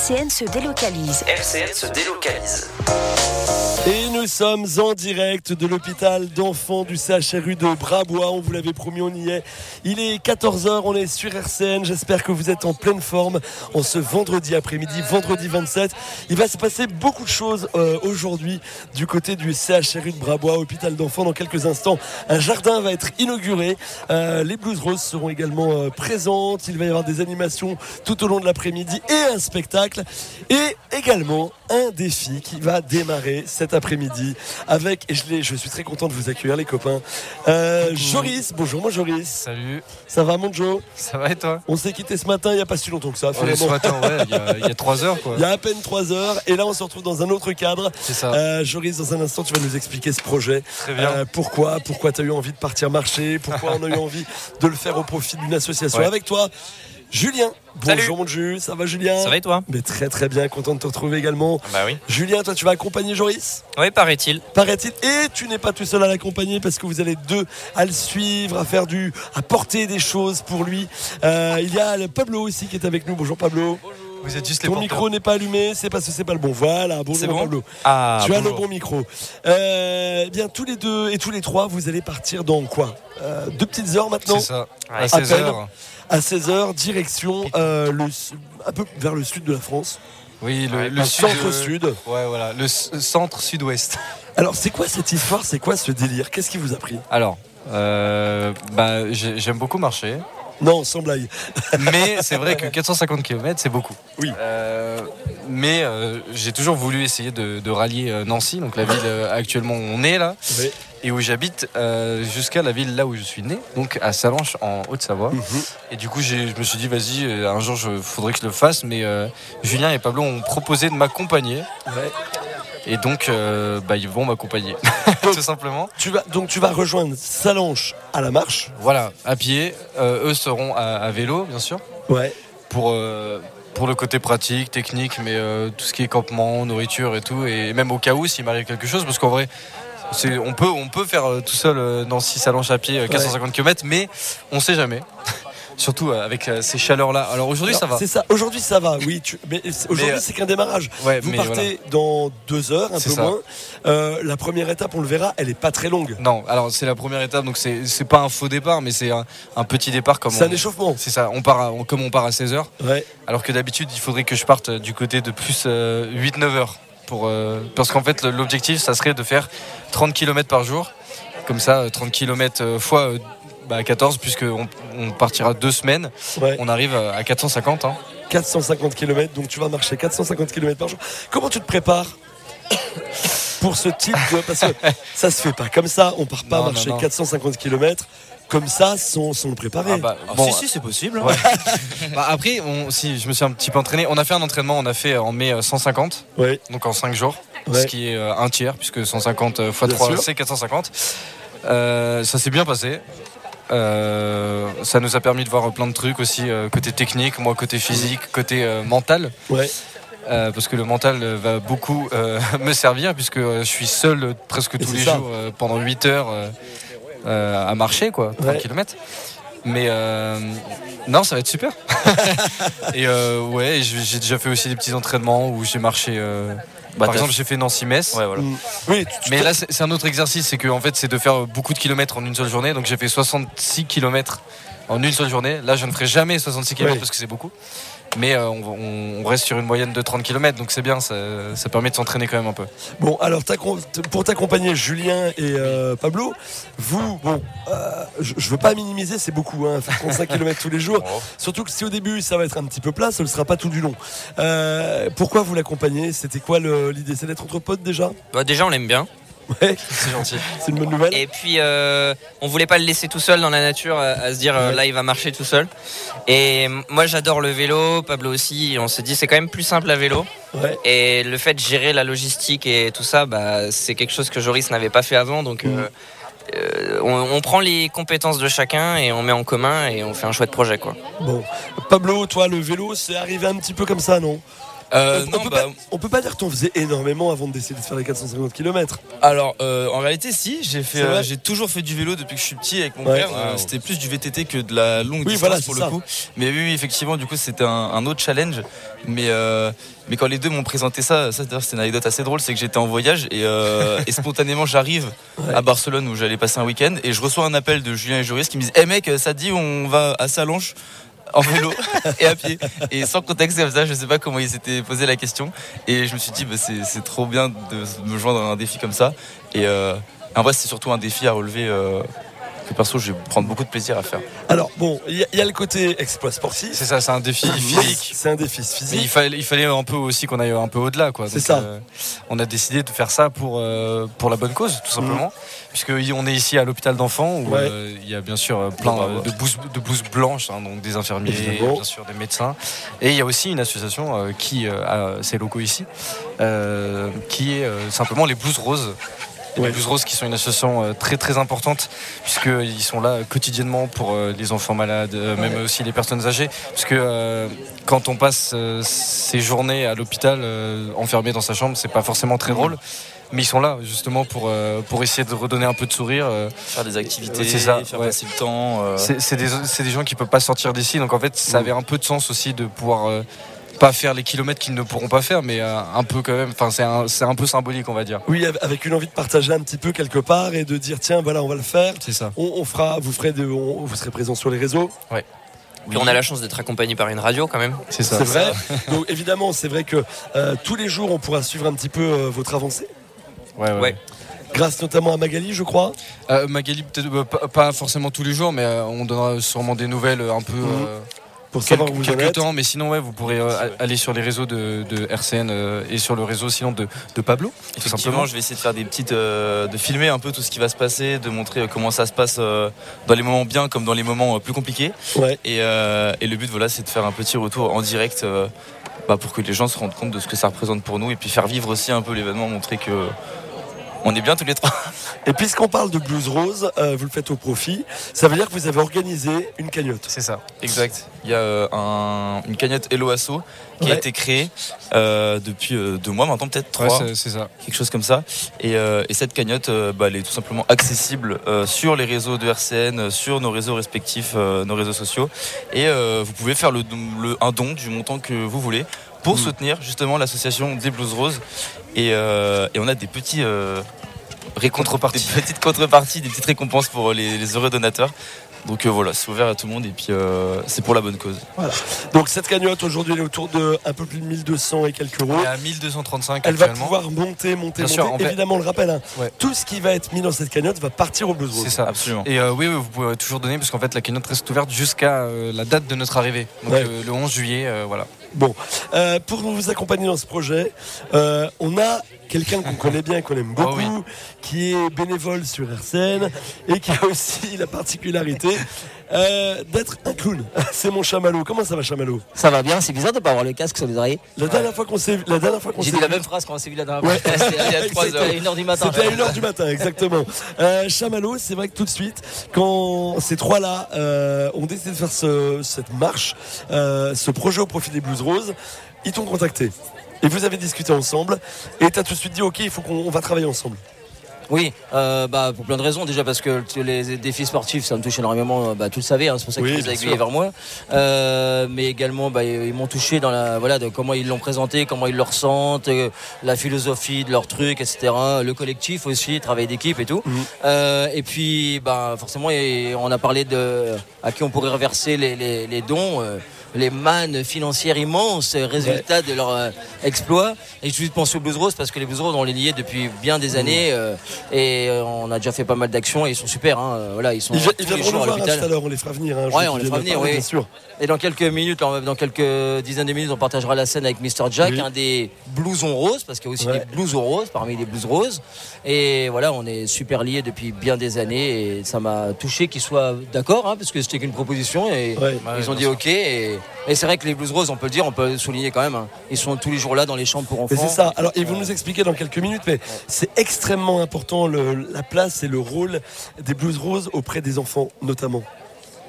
RCN se délocalise. RCN se délocalise. Et nous sommes en direct de l'hôpital d'enfants du CHRU de Brabois. On vous l'avait promis, on y est. Il est 14h, on est sur RCN. J'espère que vous êtes en pleine forme en ce vendredi après-midi, vendredi 27. Il va se passer beaucoup de choses aujourd'hui du côté du CHRU de Brabois, hôpital d'enfants. Dans quelques instants, un jardin va être inauguré. Les Blues Roses seront également présentes. Il va y avoir des animations tout au long de l'après-midi et un spectacle. Et également un défi qui va démarrer cet après-midi avec, et je suis très content de vous accueillir les copains, Joris. Bonjour mon Joris. Salut. Ça va mon Joe? Ça va et toi? On s'est quitté ce matin il n'y a pas si longtemps que ça. Ce matin, ouais, il y a 3 heures quoi. Il y a à peine 3 heures et là on se retrouve dans un autre cadre. C'est ça. Joris, dans un instant tu vas nous expliquer ce projet. Très bien. Pourquoi tu as eu envie de partir marcher, pourquoi on a eu envie de le faire au profit d'une association. Ouais. Avec toi Julien. Salut. Bonjour mon Jus, ça va Julien? Ça va et toi? Mais très très bien, content de te retrouver également. Bah oui. Julien, toi tu vas accompagner Joris? Oui, paraît-il. Paraît-il. Et tu n'es pas tout seul à l'accompagner parce que vous allez deux à le suivre, à porter des choses pour lui. Il y a Pablo aussi qui est avec nous. Bonjour Pablo. Vous êtes juste les Ton porteurs. micro n'est pas allumé, c'est parce que c'est pas le bon. Voilà, bonjour C'est bon Pablo. Ah, Tu as bonjour. le bon micro. Bien, tous les deux et tous les trois, vous allez partir dans quoi? 2 petites heures maintenant? C'est ça. Ouais. À À 16 peine. heures. À 16h, direction un peu vers le sud de la France. Oui, le Le sud. centre-sud. Ouais, voilà. Le centre sud-ouest. Alors, c'est quoi cette histoire? C'est quoi ce délire? Qu'est-ce qui vous a pris? Alors, j'aime beaucoup marcher. Non, sans blague. Mais c'est vrai que 450 km, c'est beaucoup. Oui. Mais j'ai toujours voulu essayer de rallier Nancy, donc la ville actuellement où on est là, Oui. et où j'habite, jusqu'à la ville là où je suis né, donc à Sallanches en Haute-Savoie. Et du coup, je me suis dit, vas-y, un jour, faudrait que je le fasse. Mais Julien et Pablo ont proposé de m'accompagner. Ouais. Et donc, ils vont m'accompagner, tout simplement. Tu vas rejoindre Sallanches à la marche. Voilà, à pied. Eux seront à vélo, bien sûr, Ouais. pour le côté pratique, technique, mais tout ce qui est campement, nourriture et tout. Et même au cas où, s'il m'arrive quelque chose, parce qu'en vrai, on peut faire tout seul Nancy Sallanches à pied 450 km, mais on sait jamais. Surtout avec ces chaleurs-là. Alors aujourd'hui, ça va. C'est ça. Aujourd'hui, ça va. Oui. Mais aujourd'hui, c'est qu'un démarrage. Ouais, Vous mais partez dans 2 heures, un C'est peu ça. moins. La première étape, on le verra, elle est pas très longue. Non, alors c'est la première étape, donc c'est pas un faux départ, mais c'est un petit départ comme C'est un échauffement. C'est ça, comme on part à 16h, Ouais. alors que d'habitude il faudrait que je parte du côté de plus 8-9 heures. Parce qu'en fait l'objectif ça serait de faire 30 km par jour, comme ça 30 km fois 14, puisqu'on partira 2 semaines, Ouais. on arrive à 450. 450 km, donc tu vas marcher 450 km par jour. Comment tu te prépares pour ce type de... Parce que ça se fait pas comme ça, on part pas Non, marcher non. 450 km comme ça sans le préparer. Si, c'est possible. Ouais. Après, si je me suis un petit peu entraîné, on a fait un entraînement, on a fait en mai 150, Ouais. donc en 5 jours, Ouais. ce qui est un tiers, puisque 150 x Bien 3 sûr. c'est 450. Ça s'est bien passé. Ça nous a permis de voir plein de trucs aussi, côté technique, moi côté physique, côté mental. Ouais. Parce que le mental va beaucoup me servir, puisque je suis seul presque tous c'est les ça. jours pendant 8 heures à marcher, 30 Ouais. km. Mais non, ça va être super. Et j'ai déjà fait aussi des petits entraînements où j'ai marché. Par exemple, j'ai fait Nancy-Metz. Ouais, voilà. Oui, Mais là, c'est un autre exercice, c'est que en fait, c'est de faire beaucoup de kilomètres en une seule journée. Donc, j'ai fait 66 kilomètres en une seule journée. Là, je ne ferai jamais 66 km Oui. parce que c'est beaucoup. Mais on reste sur une moyenne de 30 km, donc c'est bien, ça permet de s'entraîner quand même un peu. Bon, alors pour t'accompagner, Julien et Pablo, vous, je veux pas minimiser, c'est beaucoup, faire 35 km tous les jours. Surtout que si au début ça va être un petit peu plat, ça ne sera pas tout du long. Pourquoi vous l'accompagnez? C'était quoi l'idée? C'est d'être entre potes déjà? Déjà, on l'aime bien. Ouais, C'est gentil. c'est une bonne nouvelle. Et puis, on voulait pas le laisser tout seul dans la nature, à se dire là, il va marcher tout seul. Et moi, j'adore le vélo, Pablo aussi. On s'est dit, c'est quand même plus simple à vélo. Ouais. Et le fait de gérer la logistique et tout ça, c'est quelque chose que Joris n'avait pas fait avant. Donc, on prend les compétences de chacun et on met en commun et on fait un chouette projet, quoi. Bon, Pablo, toi, le vélo, c'est arrivé un petit peu comme ça, non? On peut pas dire que t'en faisais énormément avant de décider de faire les 450 km. Alors en réalité si, j'ai toujours fait du vélo depuis que je suis petit avec mon père. C'était plus du VTT que de la longue distance pour le coup. Mais oui, effectivement, du coup c'était un autre challenge. Mais quand les deux m'ont présenté ça d'ailleurs c'est une anecdote assez drôle, c'est que j'étais en voyage et spontanément j'arrive à Barcelone où j'allais passer un week-end et je reçois un appel de Julien et Joris qui me disent hey mec, ça te dit on va à Sallanches en vélo et à pied, et sans contexte comme ça, je sais pas comment ils s'étaient posé la question et je me suis dit c'est trop bien de me joindre à un défi comme ça et en vrai c'est surtout un défi à relever que perso je vais prendre beaucoup de plaisir à faire. Alors bon, il y a le côté exploit sportif. C'est ça, c'est un défi physique. C'est un défi physique. Mais il fallait un peu aussi qu'on aille un peu au-delà, quoi. C'est ça. On a décidé de faire ça pour la bonne cause, tout simplement. Puisqu'on est ici à l'hôpital d'enfants où il y a bien sûr plein de blouses blanches, hein, donc des infirmiers, bien sûr des médecins. Et il y a aussi une association qui a ses locaux ici, qui est simplement les Blouses Roses. Les Blouses Roses qui sont une association très très importante puisqu'ils sont là quotidiennement pour les enfants malades, même aussi les personnes âgées, puisque quand on passe ces journées à l'hôpital enfermé dans sa chambre, c'est pas forcément très drôle. Mais ils sont là justement pour essayer de redonner un peu de sourire, faire des activités, faire passer le temps. C'est des gens qui peuvent pas sortir d'ici, donc en fait ça avait un peu de sens aussi de pouvoir pas faire les kilomètres qu'ils ne pourront pas faire, mais un peu quand même. Enfin, c'est un peu symbolique, on va dire. Oui, avec une envie de partager un petit peu quelque part et de dire tiens, voilà, on va le faire. C'est ça. Vous serez présent sur les réseaux. Ouais. Puis on a la chance d'être accompagné par une radio quand même. C'est ça. C'est vrai. Donc évidemment, c'est vrai que tous les jours, on pourra suivre un petit peu votre avancée. Ouais. Grâce notamment à Magali, je crois. Magali, peut-être pas forcément tous les jours, mais on donnera sûrement des nouvelles un peu. Pour savoir où vous en êtes. Temps, mais sinon vous pourrez aller sur les réseaux de RCN et sur le réseau sinon de Pablo. Effectivement, je vais essayer de faire des petites, de filmer un peu tout ce qui va se passer, de montrer comment ça se passe dans les moments bien comme dans les moments plus compliqués. Ouais. Et le but c'est de faire un petit retour en direct pour que les gens se rendent compte de ce que ça représente pour nous et puis faire vivre aussi un peu l'événement, montrer que on est bien tous les trois. Et puisqu'on parle de Blouses Roses, vous le faites au profit. Ça veut dire que vous avez organisé une cagnotte. C'est ça, exact. Il y a une cagnotte Hello Asso qui a été créée depuis 2 mois maintenant, peut-être 3. Ouais, c'est ça. Quelque chose comme ça. Et cette cagnotte, elle est tout simplement accessible sur les réseaux de RCN, sur nos réseaux respectifs, nos réseaux sociaux. Et vous pouvez faire un don du montant que vous voulez pour soutenir justement l'association des Blouses Roses. Et on a des petites contreparties, des petites récompenses pour les heureux donateurs. Donc voilà, c'est ouvert à tout le monde et puis c'est pour la bonne cause. Voilà. Donc cette cagnotte aujourd'hui elle est autour de un peu plus de 1200 et quelques euros. Elle est à 1235 Elle actuellement. va pouvoir monter. Bien sûr, évidemment, on le rappelle, tout ce qui va être mis dans cette cagnotte va partir au Blouses Roses. C'est ça, absolument. Et oui, vous pouvez toujours donner parce qu'en fait la cagnotte reste ouverte jusqu'à la date de notre arrivée. Donc le 11 juillet, voilà. Bon, pour vous accompagner dans ce projet, on a quelqu'un qu'on connaît bien, qu'on aime beaucoup, qui est bénévole sur RCN et qui a aussi la particularité d'être un clown. C'est mon Chamallow. Comment ça va, Chamallow? Ça va bien, c'est bizarre de ne pas avoir le casque sur les oreilles. La dernière fois qu'on s'est vu, j'ai dit la même phrase quand on s'est vu la dernière fois. C'était il y a 3 heures. C'était à 1h du matin. C'était à 1h du matin, exactement. Chamallow, c'est vrai que tout de suite, quand ces trois-là ont décidé de faire cette marche, ce projet au profit des Blouses Roses, ils t'ont contacté. Et vous avez discuté ensemble. Et tu as tout de suite dit, ok, il faut qu'on va travailler ensemble. Oui, pour plein de raisons. Déjà parce que les défis sportifs, ça me touche énormément. Tu le savais, c'est pour ça que tu les as aiguillés vers moi. Mais également, ils m'ont touché dans de comment ils l'ont présenté, comment ils le ressentent, la philosophie de leur truc, etc. Le collectif aussi, le travail d'équipe et tout. Et puis, forcément, on a parlé à qui on pourrait reverser les dons. Les mannes financières immenses, résultat de leur exploit. Et je suis pensé aux Blouses Roses parce que les Blouses Roses, on les liait depuis bien des années et on a déjà fait pas mal d'actions et ils sont super. Ils sont ils viendront nous voir tout à l'heure, on les fera venir. On les fera venir, oui. Bien sûr. Et dans quelques minutes, dans quelques dizaines de minutes, on partagera la scène avec Mr. Jack, un des blousons roses, parce qu'il y a aussi des blousons roses parmi les Blouses Roses. Et voilà, on est super liés depuis bien des années et ça m'a touché qu'ils soient d'accord, parce que c'était qu'une proposition et ils ont dit ok. Et c'est vrai que les Blouses Roses, on peut le souligner quand même, ils sont tous les jours là dans les chambres pour enfants. Mais c'est ça. Alors ils vont nous expliquer dans quelques minutes, mais c'est extrêmement important la place et le rôle des Blouses Roses auprès des enfants notamment.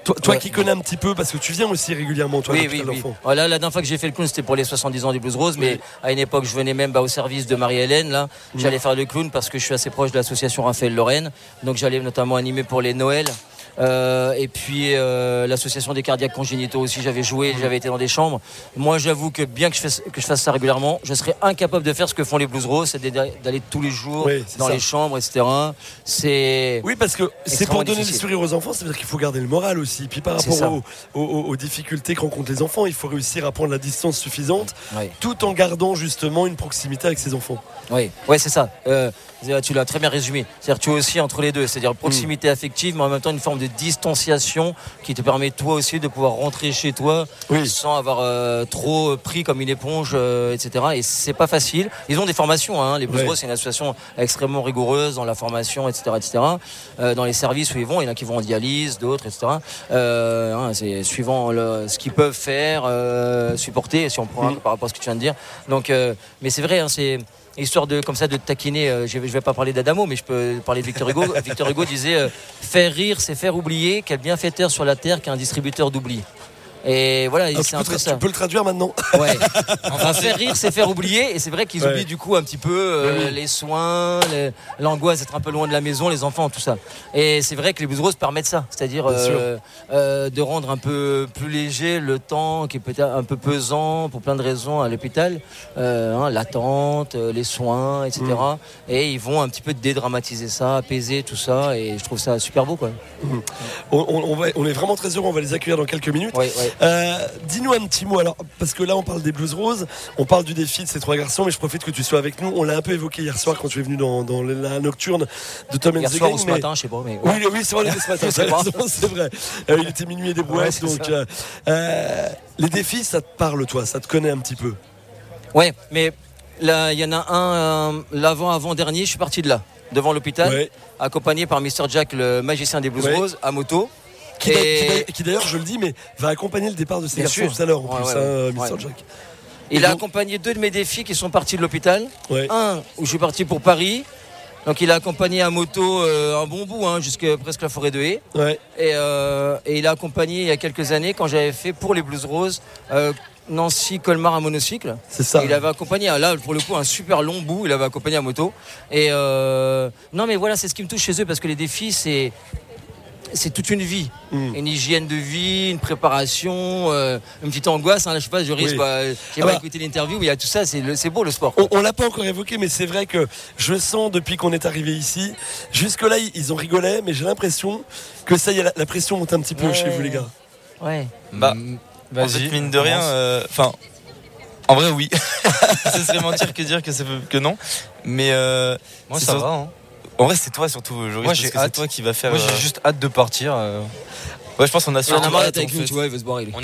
Toi qui connais un petit peu, parce que tu viens aussi régulièrement, toi, oui. Voilà, la dernière fois que j'ai fait le clown, c'était pour les 70 ans des Blues Roses, mais à une époque, je venais même au service de Marie-Hélène. Là, j'allais faire le clown parce que je suis assez proche de l'association Raphaël Lorraine, donc j'allais notamment animer pour les Noëls. Et puis l'association des cardiaques congénitaux aussi, j'avais été dans des chambres. Moi, j'avoue que bien que je fasse ça régulièrement, je serais incapable de faire ce que font les Blues Roses, c'est d'aller tous les jours dans les chambres, etc. Oui, parce que c'est pour donner le sourire aux enfants, ça veut dire qu'il faut garder le moral aussi. Puis par rapport aux difficultés que rencontrent les enfants, il faut réussir à prendre la distance suffisante, tout en gardant justement une proximité avec ses enfants. Oui, c'est ça. Tu l'as très bien résumé. C'est-à-dire tu es aussi entre les deux, c'est-à-dire proximité affective, mais en même temps une forme de distanciation qui te permet toi aussi de pouvoir rentrer chez toi sans avoir trop pris comme une éponge, etc. Et c'est pas facile. Ils ont des formations, hein. Les Blues Roses, c'est une association extrêmement rigoureuse dans la formation, etc., dans les services où ils vont, il y en a qui vont en dialyse, d'autres, etc. C'est suivant ce qu'ils peuvent faire, supporter, si on prend par rapport à ce que tu viens de dire. Donc, mais c'est vrai, hein, c'est histoire de taquiner. Je vais pas parler d'Adamo, mais je peux parler de Victor Hugo. Victor Hugo disait faire rire, c'est faire oublier. Quel bienfaiteur sur la terre qu'un distributeur d'oubli. Et voilà, c'est un peu ça. Tu peux le traduire maintenant. Ouais. Enfin, faire rire, c'est faire oublier. Et c'est vrai qu'ils oublient du coup un petit peu les soins, l'angoisse d'être un peu loin de la maison, les enfants, tout ça. Et c'est vrai que les Blues Roses permettent ça, c'est-à-dire de rendre un peu plus léger le temps qui est peut-être un peu pesant pour plein de raisons à l'hôpital, l'attente, les soins, etc. Et ils vont un petit peu dédramatiser ça, apaiser tout ça. Et je trouve ça super beau, quoi. On est vraiment très heureux. On va les accueillir dans quelques minutes. Dis-nous un petit mot, alors, parce que là on parle des Blues Roses, on parle du défi de ces trois garçons, mais je profite que tu sois avec nous. On l'a un peu évoqué hier soir quand tu es venu dans la nocturne de Tom and the Gang. Hier soir ou ce matin, je sais pas. Mais oui, c'est vrai, ce matin, c'est vrai. Il était minuit et des brouettes, donc les défis, ça te parle, toi, ça te connaît un petit peu. Ouais, mais là, il y en a un, l'avant-dernier, je suis parti de là, devant l'hôpital, accompagné par Mr. Jack, le magicien des Blues Roses, à moto. Qui d'ailleurs, je le dis, mais va accompagner le départ de ces garçons tout à l'heure, en plus, Mr. Jack. Il a accompagné 2 de mes défis qui sont partis de l'hôpital. Un où je suis parti pour Paris. Donc il a accompagné à moto un bon bout, jusqu'à presque la forêt de Haye. Et il a accompagné il y a quelques années, quand j'avais fait pour les Blues Roses, Nancy Colmar à monocycle. C'est ça. Il avait accompagné, là pour le coup, un super long bout. Il avait accompagné à moto. Et non, mais voilà, c'est ce qui me touche chez eux, parce que les défis, c'est toute une vie, une hygiène de vie, une préparation, une petite angoisse. Je sais pas, je risque. J'ai pas écouté l'interview, mais il y a tout ça. C'est beau le sport. On l'a pas encore évoqué, mais c'est vrai que je sens depuis qu'on est arrivé ici, jusque là ils ont rigolé, mais j'ai l'impression que ça y est, la pression monte un petit peu chez vous les gars. En fait, mine de rien, en vrai oui. Ce serait mentir que dire que non, mais moi ça va. En vrai, c'est toi surtout, Joris. Moi, j'ai hâte. C'est toi qui va faire. Moi, j'ai juste hâte de partir. Ouais, je pense qu'on a surtout. On a marre d'être avec nous, tu vois, il veut se barrer. Non.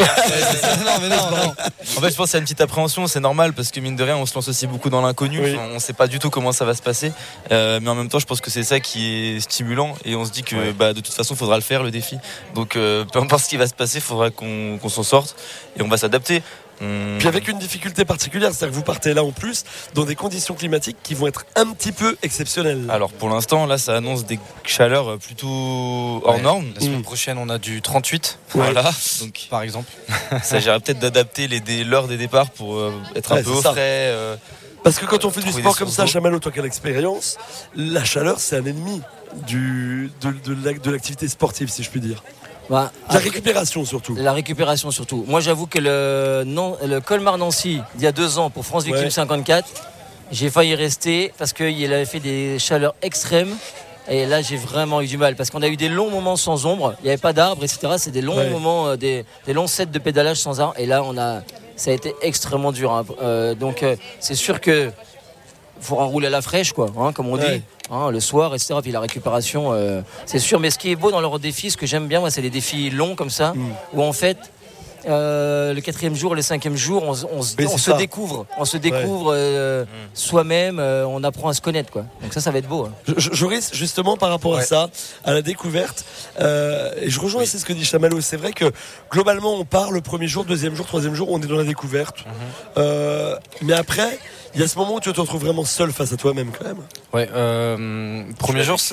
En fait, je pense qu'il y a une petite appréhension, c'est normal, parce que mine de rien, on se lance aussi beaucoup dans l'inconnu. On sait pas du tout comment ça va se passer. Mais en même temps, je pense que c'est ça qui est stimulant. Et on se dit que de toute façon, il faudra le faire, le défi. Donc, peu importe ce qui va se passer, il faudra qu'on s'en sorte. Et on va s'adapter. Puis avec une difficulté particulière, c'est-à-dire que vous partez là en plus dans des conditions climatiques qui vont être un petit peu exceptionnelles. Alors pour l'instant, là ça annonce des chaleurs plutôt hors normes. La semaine prochaine on a du 38. Voilà, donc par exemple. Il s'agirait peut-être d'adapter l'heure des départs pour être un peu au frais. Parce que quand on fait du sport comme ça, Chamallow, toi qui as l'expérience, la chaleur c'est un ennemi de l'activité sportive, si je puis dire. La récupération surtout. La récupération surtout. Moi j'avoue que le Colmar-Nancy il y a 2 ans pour France Victime 54, j'ai failli rester parce qu'il avait fait des chaleurs extrêmes. Et là j'ai vraiment eu du mal parce qu'on a eu des longs moments sans ombre, il n'y avait pas d'arbres, etc. C'est des longs moments, des longs sets de pédalage sans arbre. Et là ça a été extrêmement dur. Donc c'est sûr que faut enrouler à la fraîche, quoi, comme on dit. Le soir, etc. Puis la récupération, c'est sûr. Mais ce qui est beau dans leurs défis, ce que j'aime bien, moi, c'est les défis longs comme ça, où en fait, le 4e jour, le 5e jour, on se découvre. On se découvre soi-même, on apprend à se connaître, quoi. Donc ça va être beau. Joris, justement, par rapport à ça, à la découverte, et je rejoins c'est ce que dit Chamallow. C'est vrai que globalement, on part le 1er jour, 2e jour, 3e jour, on est dans la découverte. Mais après, il y a ce moment où tu te retrouves vraiment seul face à toi-même, quand même. Ouais, premier jour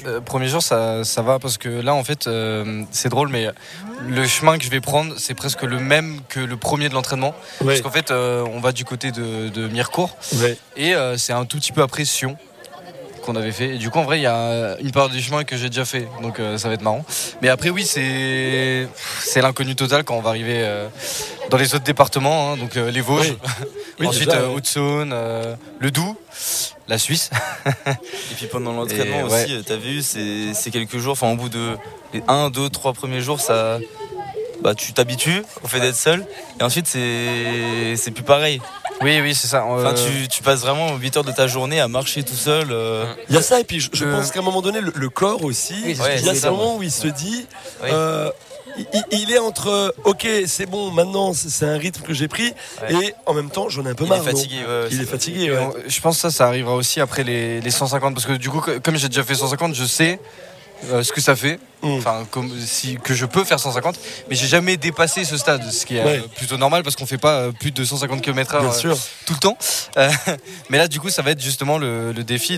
ça va parce que là en fait c'est drôle, mais le chemin que je vais prendre c'est presque le même que le premier de l'entraînement, parce qu'en fait on va du côté de Mirecourt, et c'est un tout petit peu après Sion qu'on avait fait, et du coup en vrai il y a une part du chemin que j'ai déjà fait, donc ça va être marrant. Mais après oui, c'est l'inconnu total quand on va arriver dans les autres départements, hein, donc les Vosges, ensuite Haute-Saône, le Doubs, la Suisse. Et puis pendant l'entraînement aussi, t'as vu, c'est quelques jours, enfin au bout de les 1, 2, 3 premiers jours, ça, tu t'habitues au fait d'être seul, et ensuite c'est plus pareil. Oui, c'est ça. Enfin, tu passes vraiment 8 heures de ta journée à marcher tout seul. Il y a ça, et puis je pense qu'à un moment donné, le corps aussi, il y a ce moment où il se dit, il est entre, ok, c'est bon, maintenant c'est un rythme que j'ai pris, et en même temps j'en ai un peu marre. Il est fatigué. Je pense que ça arrivera aussi après les 150, parce que du coup, comme j'ai déjà fait 150, je sais ce que ça fait, enfin que je peux faire 150, mais j'ai jamais dépassé ce stade, ce qui est plutôt normal parce qu'on fait pas plus de 150 km/h tout le temps. Mais là du coup ça va être justement le défi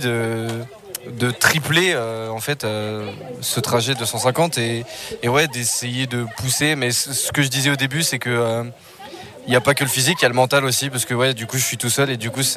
de tripler en fait ce trajet de 150 et d'essayer de pousser. Mais ce que je disais au début, c'est que il n'y a pas que le physique, il y a le mental aussi, parce que du coup je suis tout seul, et du coup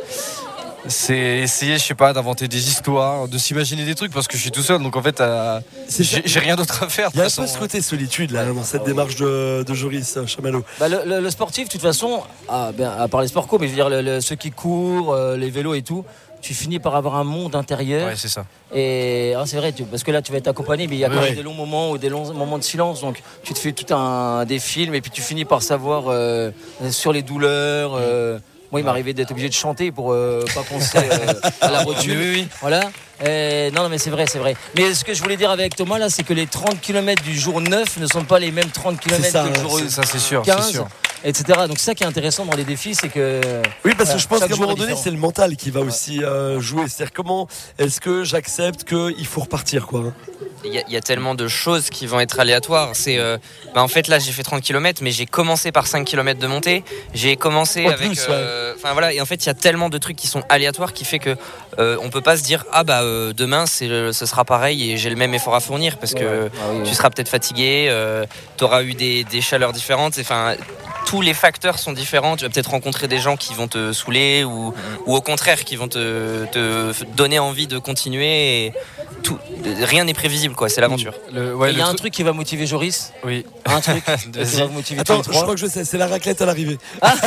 c'est essayer, je sais pas, d'inventer des histoires, de s'imaginer des trucs, parce que je suis tout seul, donc en fait j'ai rien d'autre à faire. Il y a un peu ce côté solitude là dans cette démarche de Joris Chamalot. Le sportif, de toute façon, à part les sports co, mais je veux dire ceux qui courent, les vélos et tout, tu finis par avoir un monde intérieur. Ouais, c'est ça. Et c'est vrai, parce que là tu vas être accompagné, mais il y a quand même des longs moments ou des longs moments de silence, donc tu te fais tout des films, et puis tu finis par savoir sur les douleurs. Moi, il m'arrivait d'être obligé de chanter pour pas penser à la rotule. Oui. Voilà. Non, mais c'est vrai. Mais ce que je voulais dire avec Thomas, là, c'est que les 30 km du jour 9 ne sont pas les mêmes 30 km que le jour 15, c'est sûr. etc. Donc, ça qui est intéressant dans les défis, c'est que... Oui, parce que je pense qu'à un moment donné, c'est le mental qui va aussi jouer. C'est-à-dire, comment est-ce que j'accepte qu'il faut repartir, quoi. Il y a tellement de choses qui vont être aléatoires. C'est en fait là j'ai fait 30 km, mais j'ai commencé par 5 km de montée. J'ai commencé avec et en fait il y a tellement de trucs qui sont aléatoires qui fait que on peut pas se dire demain ce sera pareil et j'ai le même effort à fournir, parce que tu seras peut-être fatigué, tu auras eu des chaleurs différentes, enfin tous les facteurs sont différents. Tu vas peut-être rencontrer des gens qui vont te saouler ou au contraire qui vont te donner envie de continuer, et rien n'est prévisible, quoi, c'est l'aventure. Il y a un truc qui va motiver Joris. Oui. Un truc qui va motiver. Attends, je crois que je sais, c'est la raclette à l'arrivée.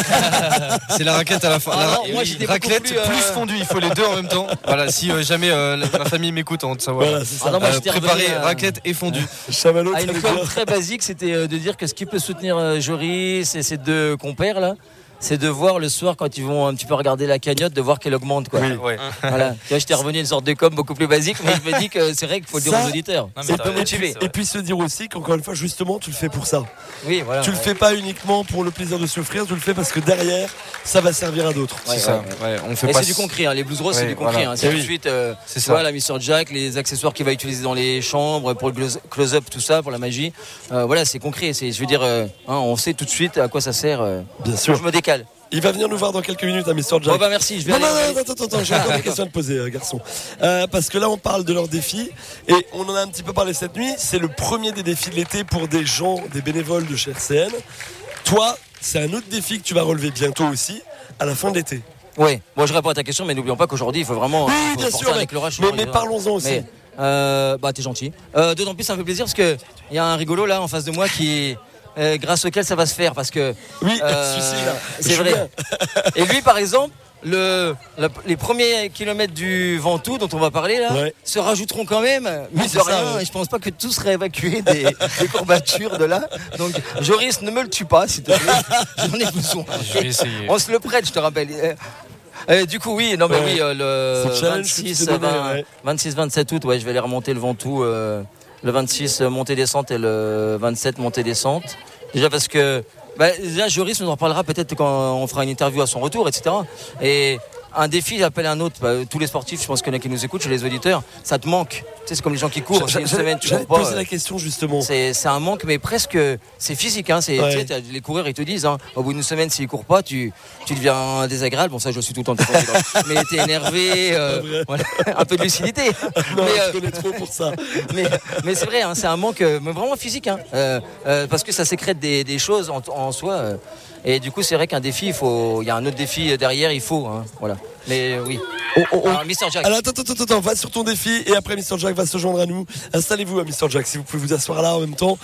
C'est la raclette à la fin. Moi, raclette plus fondue, il faut les deux en même temps. Voilà, si jamais ma famille m'écoute, on de savoir. Voilà, c'est ça. Préparer raclette et fondue. Chamalot, une chose très basique, c'était de dire que ce qui peut soutenir Joris et ses deux compères là, c'est de voir le soir, quand ils vont un petit peu regarder la cagnotte, de voir qu'elle augmente, quoi. Oui. Voilà. Tu vois, je t'ai revenu une sorte de com beaucoup plus basique, mais je me dis que c'est vrai qu'il faut le dire aux auditeurs. Ça peut motiver. Et puis se dire aussi qu'encore une fois, justement, tu le fais pour ça. Oui, voilà. Tu le fais pas uniquement pour le plaisir de souffrir, tu le fais parce que derrière, ça va servir à d'autres. C'est ça. On fait c'est du concret, hein. Les Blues Roses, c'est du concret. Hein. C'est tout de suite, la mission de Jack, les accessoires qu'il va utiliser dans les chambres, pour le close-up, tout ça, pour la magie. Voilà, c'est concret. Je veux dire, on sait tout de suite à quoi ça sert. Bien sûr. Je me décale. Il va venir nous voir dans quelques minutes, Mr. Jack. Merci, je vais aller. Attends, j'ai encore des questions à te poser, garçon. Parce que là, on parle de leurs défis, et on en a un petit peu parlé cette nuit. C'est le premier des défis de l'été pour des gens, des bénévoles de chez RCN. Toi, c'est un autre défi que tu vas relever bientôt aussi, à la fin de l'été. Oui, moi je réponds à ta question, mais n'oublions pas qu'aujourd'hui, il faut vraiment. Oui, bien sûr, mais parlons-en aussi. T'es gentil. D'autant plus, ça me fait plaisir parce qu'il y a un rigolo là en face de moi qui. Grâce auquel ça va se faire, parce que celui-ci là, c'est vrai. Et lui par exemple, les premiers kilomètres du Ventoux dont on va parler là se rajouteront quand même, mais de rien, et je pense pas que tout serait évacué des courbatures de là. Donc Joris, ne me le tue pas s'il te plaît, j'en ai besoin. Je vais essayer. On se le prête, je te rappelle. Du coup le 26-27 août, je vais aller remonter le Ventoux. Le 26 montée-descente et le 27 montée-descente. Déjà parce que Joris nous en reparlera peut-être quand on fera une interview à son retour, etc. Et un défi, j'appelle un autre. Tous les sportifs, je pense qu'il y en a qui nous écoutent, chez les auditeurs, ça te manque. Tu sais, c'est comme les gens qui courent. Une semaine, tu cours pas. Poser la question justement. C'est un manque, mais presque, c'est physique. Hein, tu sais, les coureurs, ils te disent, hein, au bout d'une semaine, s'ils courent pas, tu deviens désagréable. Bon, ça, je suis tout le temps. Mais t'es énervé, voilà, un peu de lucidité. Non, je connais trop pour ça. Mais c'est vrai, hein, c'est un manque, mais vraiment physique, hein, parce que ça sécrète des choses en soi. Et du coup, c'est vrai qu'un défi, il y a un autre défi derrière, il faut. Hein, voilà. Mais oui. Alors, Mr. Jack. Alors, attends, va sur ton défi et après Mr. Jack va se joindre à nous. Installez-vous à Mr. Jack si vous pouvez vous asseoir là en même temps.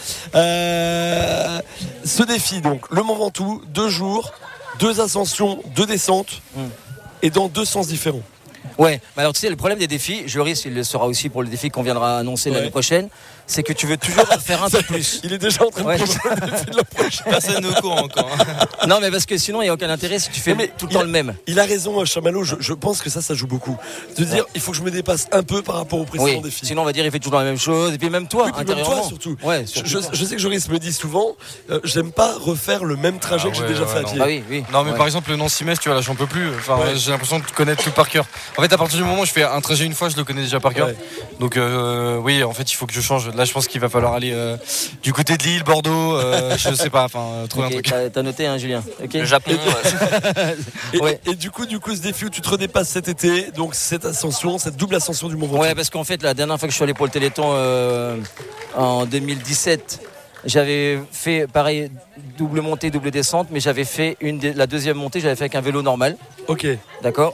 Ce défi, donc, le Mont Ventoux, 2 jours, 2 ascensions, 2 descentes et dans 2 sens différents. Ouais, mais alors tu sais, le problème des défis, Joris, il le sera aussi pour le défi qu'on viendra annoncer l'année prochaine, c'est que tu veux toujours en faire un peu plus. Il est déjà en train de préparer le défi de la prochaine. Personne n'est au courant encore. Non, mais parce que sinon, il n'y a aucun intérêt si tu fais tout le temps le même. Il a raison, Chamallow, je pense que ça joue beaucoup. De dire, il faut que je me dépasse un peu par rapport au précédent défi. Sinon, on va dire, il fait toujours la même chose, et puis même toi, intérieurement. Même toi, surtout. Ouais, je sais que Joris me dit souvent, j'aime pas refaire le même trajet que j'ai déjà fait à pied. Ah oui. Non, mais par exemple, le Nancy-Metz, tu vois, là, j'en peux plus. Enfin, j'ai l'impression de connaître tout par cœur. En fait, à partir du moment où je fais un trajet une fois, je le connais déjà par cœur. Donc, oui, en fait, il faut que je change. Là, je pense qu'il va falloir aller du côté de Lille, Bordeaux, je sais pas, trouver un truc. T'as noté, hein, Julien. Le Japon. Et du coup, ce défi où tu te redépasses cet été, donc cette double ascension du Mont Ventoux. Ouais, parce qu'en fait, la dernière fois que je suis allé pour le Téléthon en 2017, j'avais fait pareil, double montée, double descente, mais j'avais fait la deuxième montée, j'avais fait avec un vélo normal. Ok. D'accord.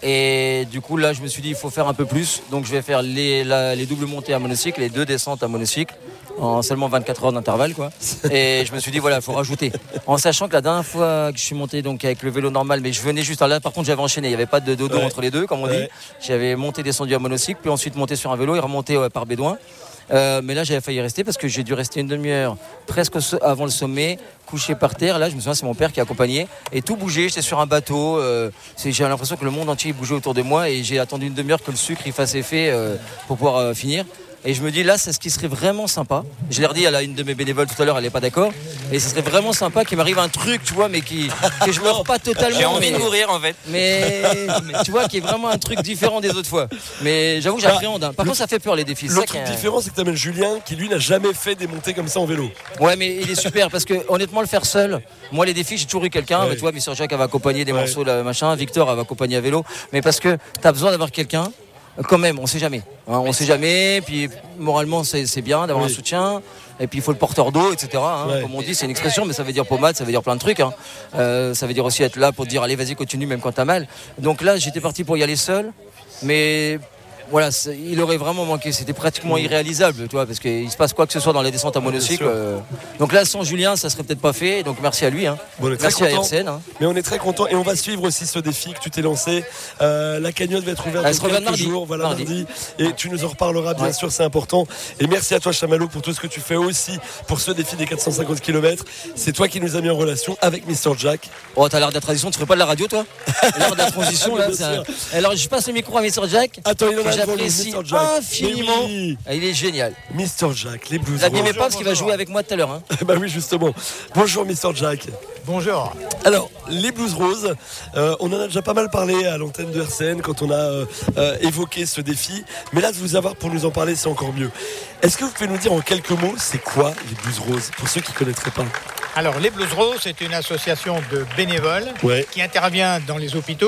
Et du coup, là, je me suis dit, il faut faire un peu plus. Donc, je vais faire les doubles montées à monocycle, les 2 descentes à monocycle, en seulement 24 heures d'intervalle, quoi. Et je me suis dit, voilà, il faut rajouter. En sachant que la dernière fois que je suis monté donc, avec le vélo normal, mais je venais juste. Alors là, par contre, j'avais enchaîné. Il n'y avait pas de dodo entre les deux, comme on dit. J'avais monté, descendu à monocycle, puis ensuite monté sur un vélo et remonté par Bédouin. Mais là, j'avais failli rester parce que j'ai dû rester une demi-heure presque avant le sommet, couché par terre. Là, je me souviens, c'est mon père qui accompagnait et tout bougeait. J'étais sur un bateau. J'ai l'impression que le monde entier bougeait autour de moi et j'ai attendu une demi-heure que le sucre il fasse effet pour pouvoir finir. Et je me dis là, c'est ce qui serait vraiment sympa. Je l'ai redit à une de mes bénévoles tout à l'heure, elle n'est pas d'accord. Et ce serait vraiment sympa qu'il m'arrive un truc, tu vois, mais que je meurs pas totalement. J'ai envie de mourir en fait. Mais tu vois, qui est vraiment un truc différent des autres fois. Mais j'avoue que j'appréhende. Par contre, ça fait peur les défis. Le truc différent, c'est que tu amènes Julien qui lui n'a jamais fait des montées comme ça en vélo. Ouais, mais il est super parce que honnêtement, le faire seul, moi les défis, j'ai toujours eu quelqu'un. Tu vois, Mr. Jack va accompagner des morceaux, machin. Victor va accompagner à vélo. Mais parce que tu as besoin d'avoir quelqu'un. Quand même, on sait jamais. Hein, on sait jamais. Puis moralement, c'est bien d'avoir un soutien. Et puis il faut le porteur d'eau, etc. Hein, comme on dit, c'est une expression, mais ça veut dire pommade, ça veut dire plein de trucs. Hein. Ça veut dire aussi être là pour te dire allez, vas-y, continue, même quand t'as mal. Donc là, j'étais parti pour y aller seul, mais voilà, il aurait vraiment manqué. C'était pratiquement irréalisable, tu vois, parce qu'il se passe quoi que ce soit dans la descente à monocycle. Donc là, sans Julien, ça serait peut-être pas fait. Donc merci à lui. Hein. Bon, merci à RCN. Hein. Mais on est très content et on va suivre aussi ce défi que tu t'es lancé. La cagnotte va être ouverte dans quelques jours, voilà, mardi. Et tu nous en reparleras, bien sûr, c'est important. Et merci à toi, Chamallow, pour tout ce que tu fais aussi pour ce défi des 450 km. C'est toi qui nous as mis en relation avec Mr. Jack. Oh, t'as l'air de la transition. Tu ferais pas de la radio, toi? L'heure de la transition, là. Alors, je passe le micro à Mr. Jack. Attends, il en a j'apprécie infiniment. Il est génial. Mr. Jack, les Blues. Vous n'abîmez pas parce qu'il va jouer avec moi tout à l'heure. Hein. Bah oui, justement. Bonjour, Mr. Jack. Bonjour. Alors, les Blues Roses, on en a déjà pas mal parlé à l'antenne de RCN quand on a évoqué ce défi. Mais là, de vous avoir pour nous en parler, c'est encore mieux. Est-ce que vous pouvez nous dire en quelques mots, c'est quoi les Blues Roses, pour ceux qui ne connaîtraient pas? Alors, les Blues Roses, c'est une association de bénévoles qui intervient dans les hôpitaux,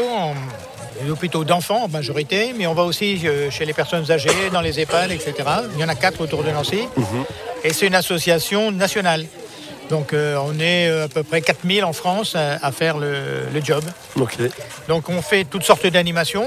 les hôpitaux d'enfants en majorité, mais on va aussi chez les personnes âgées, dans les EHPAD, etc. Il y en a 4 autour de Nancy. Et c'est une association nationale. Donc on est à peu près 4000 en France à faire le job. Donc on fait toutes sortes d'animations.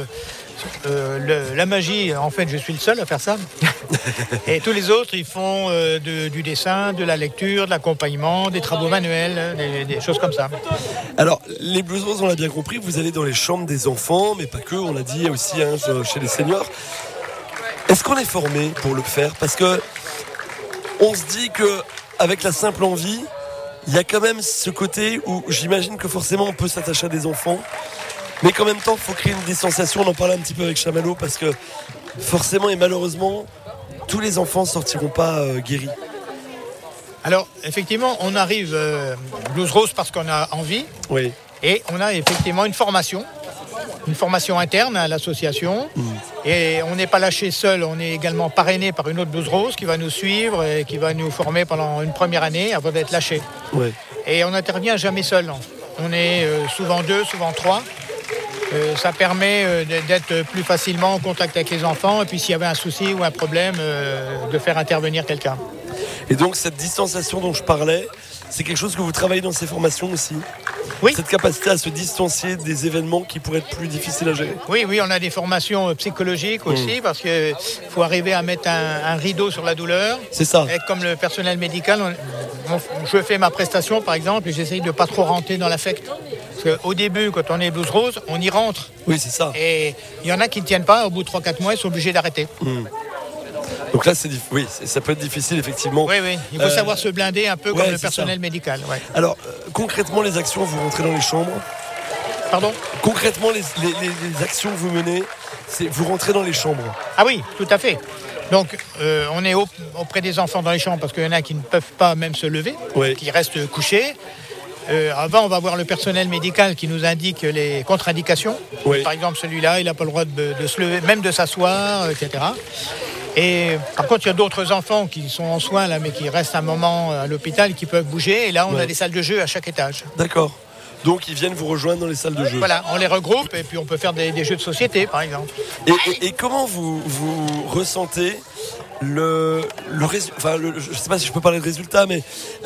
La magie, en fait, je suis le seul à faire ça. Et tous les autres, ils font du dessin, de la lecture, de l'accompagnement, des travaux manuels, des choses comme ça. Alors, les Blues Roses, on l'a bien compris, vous allez dans les chambres des enfants, mais pas que, on l'a dit aussi chez les seniors. Est-ce qu'on est formé pour le faire? Parce que on se dit que avec la simple envie, il y a quand même ce côté où j'imagine que forcément on peut s'attacher à des enfants. Mais qu'en même temps, il faut créer une distanciation. On en parlait un petit peu avec Chamallow parce que forcément et malheureusement, tous les enfants ne sortiront pas guéris. Alors, effectivement, on arrive Blues Rose parce qu'on a envie. Oui. Et on a effectivement une formation une formation interne à l'association. Et on n'est pas lâché seul, on est également parrainé par une autre blouse rose qui va nous suivre et qui va nous former pendant une première année avant d'être lâché. Ouais. Et on n'intervient jamais seul. On est souvent 2, souvent 3. Ça permet d'être plus facilement en contact avec les enfants et puis s'il y avait un souci ou un problème, de faire intervenir quelqu'un. Et donc cette distanciation dont je parlais, c'est quelque chose que vous travaillez dans ces formations aussi ? Oui. Cette capacité à se distancier des événements qui pourraient être plus difficiles à gérer ? Oui, on a des formations psychologiques aussi parce qu'il faut arriver à mettre un rideau sur la douleur. C'est ça. Et comme le personnel médical, je fais ma prestation par exemple et j'essaye de ne pas trop rentrer dans l'affect. Parce qu'au début, quand on est blouse rose, on y rentre. Oui, c'est ça. Et il y en a qui ne tiennent pas, au bout de 3-4 mois, ils sont obligés d'arrêter. Donc là, ça peut être difficile, effectivement. Oui, il faut savoir se blinder un peu comme le personnel médical. Ouais. Alors, concrètement, les actions, vous rentrez dans les chambres. Pardon ? Concrètement, les actions que vous menez, vous rentrez dans les chambres. Ah oui, tout à fait. Donc, on est auprès des enfants dans les chambres parce qu'il y en a qui ne peuvent pas même se lever, qui restent couchés. Avant, on va voir le personnel médical qui nous indique les contre-indications. Oui. Par exemple, celui-là, il n'a pas le droit de se lever, même de s'asseoir, etc. Et par contre, il y a d'autres enfants qui sont en soins, là, mais qui restent un moment à l'hôpital et qui peuvent bouger. Et là, on a des salles de jeu à chaque étage. D'accord. Donc, ils viennent vous rejoindre dans les salles de jeu. Voilà, on les regroupe et puis on peut faire des jeux de société, par exemple. Et comment vous ressentez le résultat, je ne sais pas si je peux parler de résultat, mais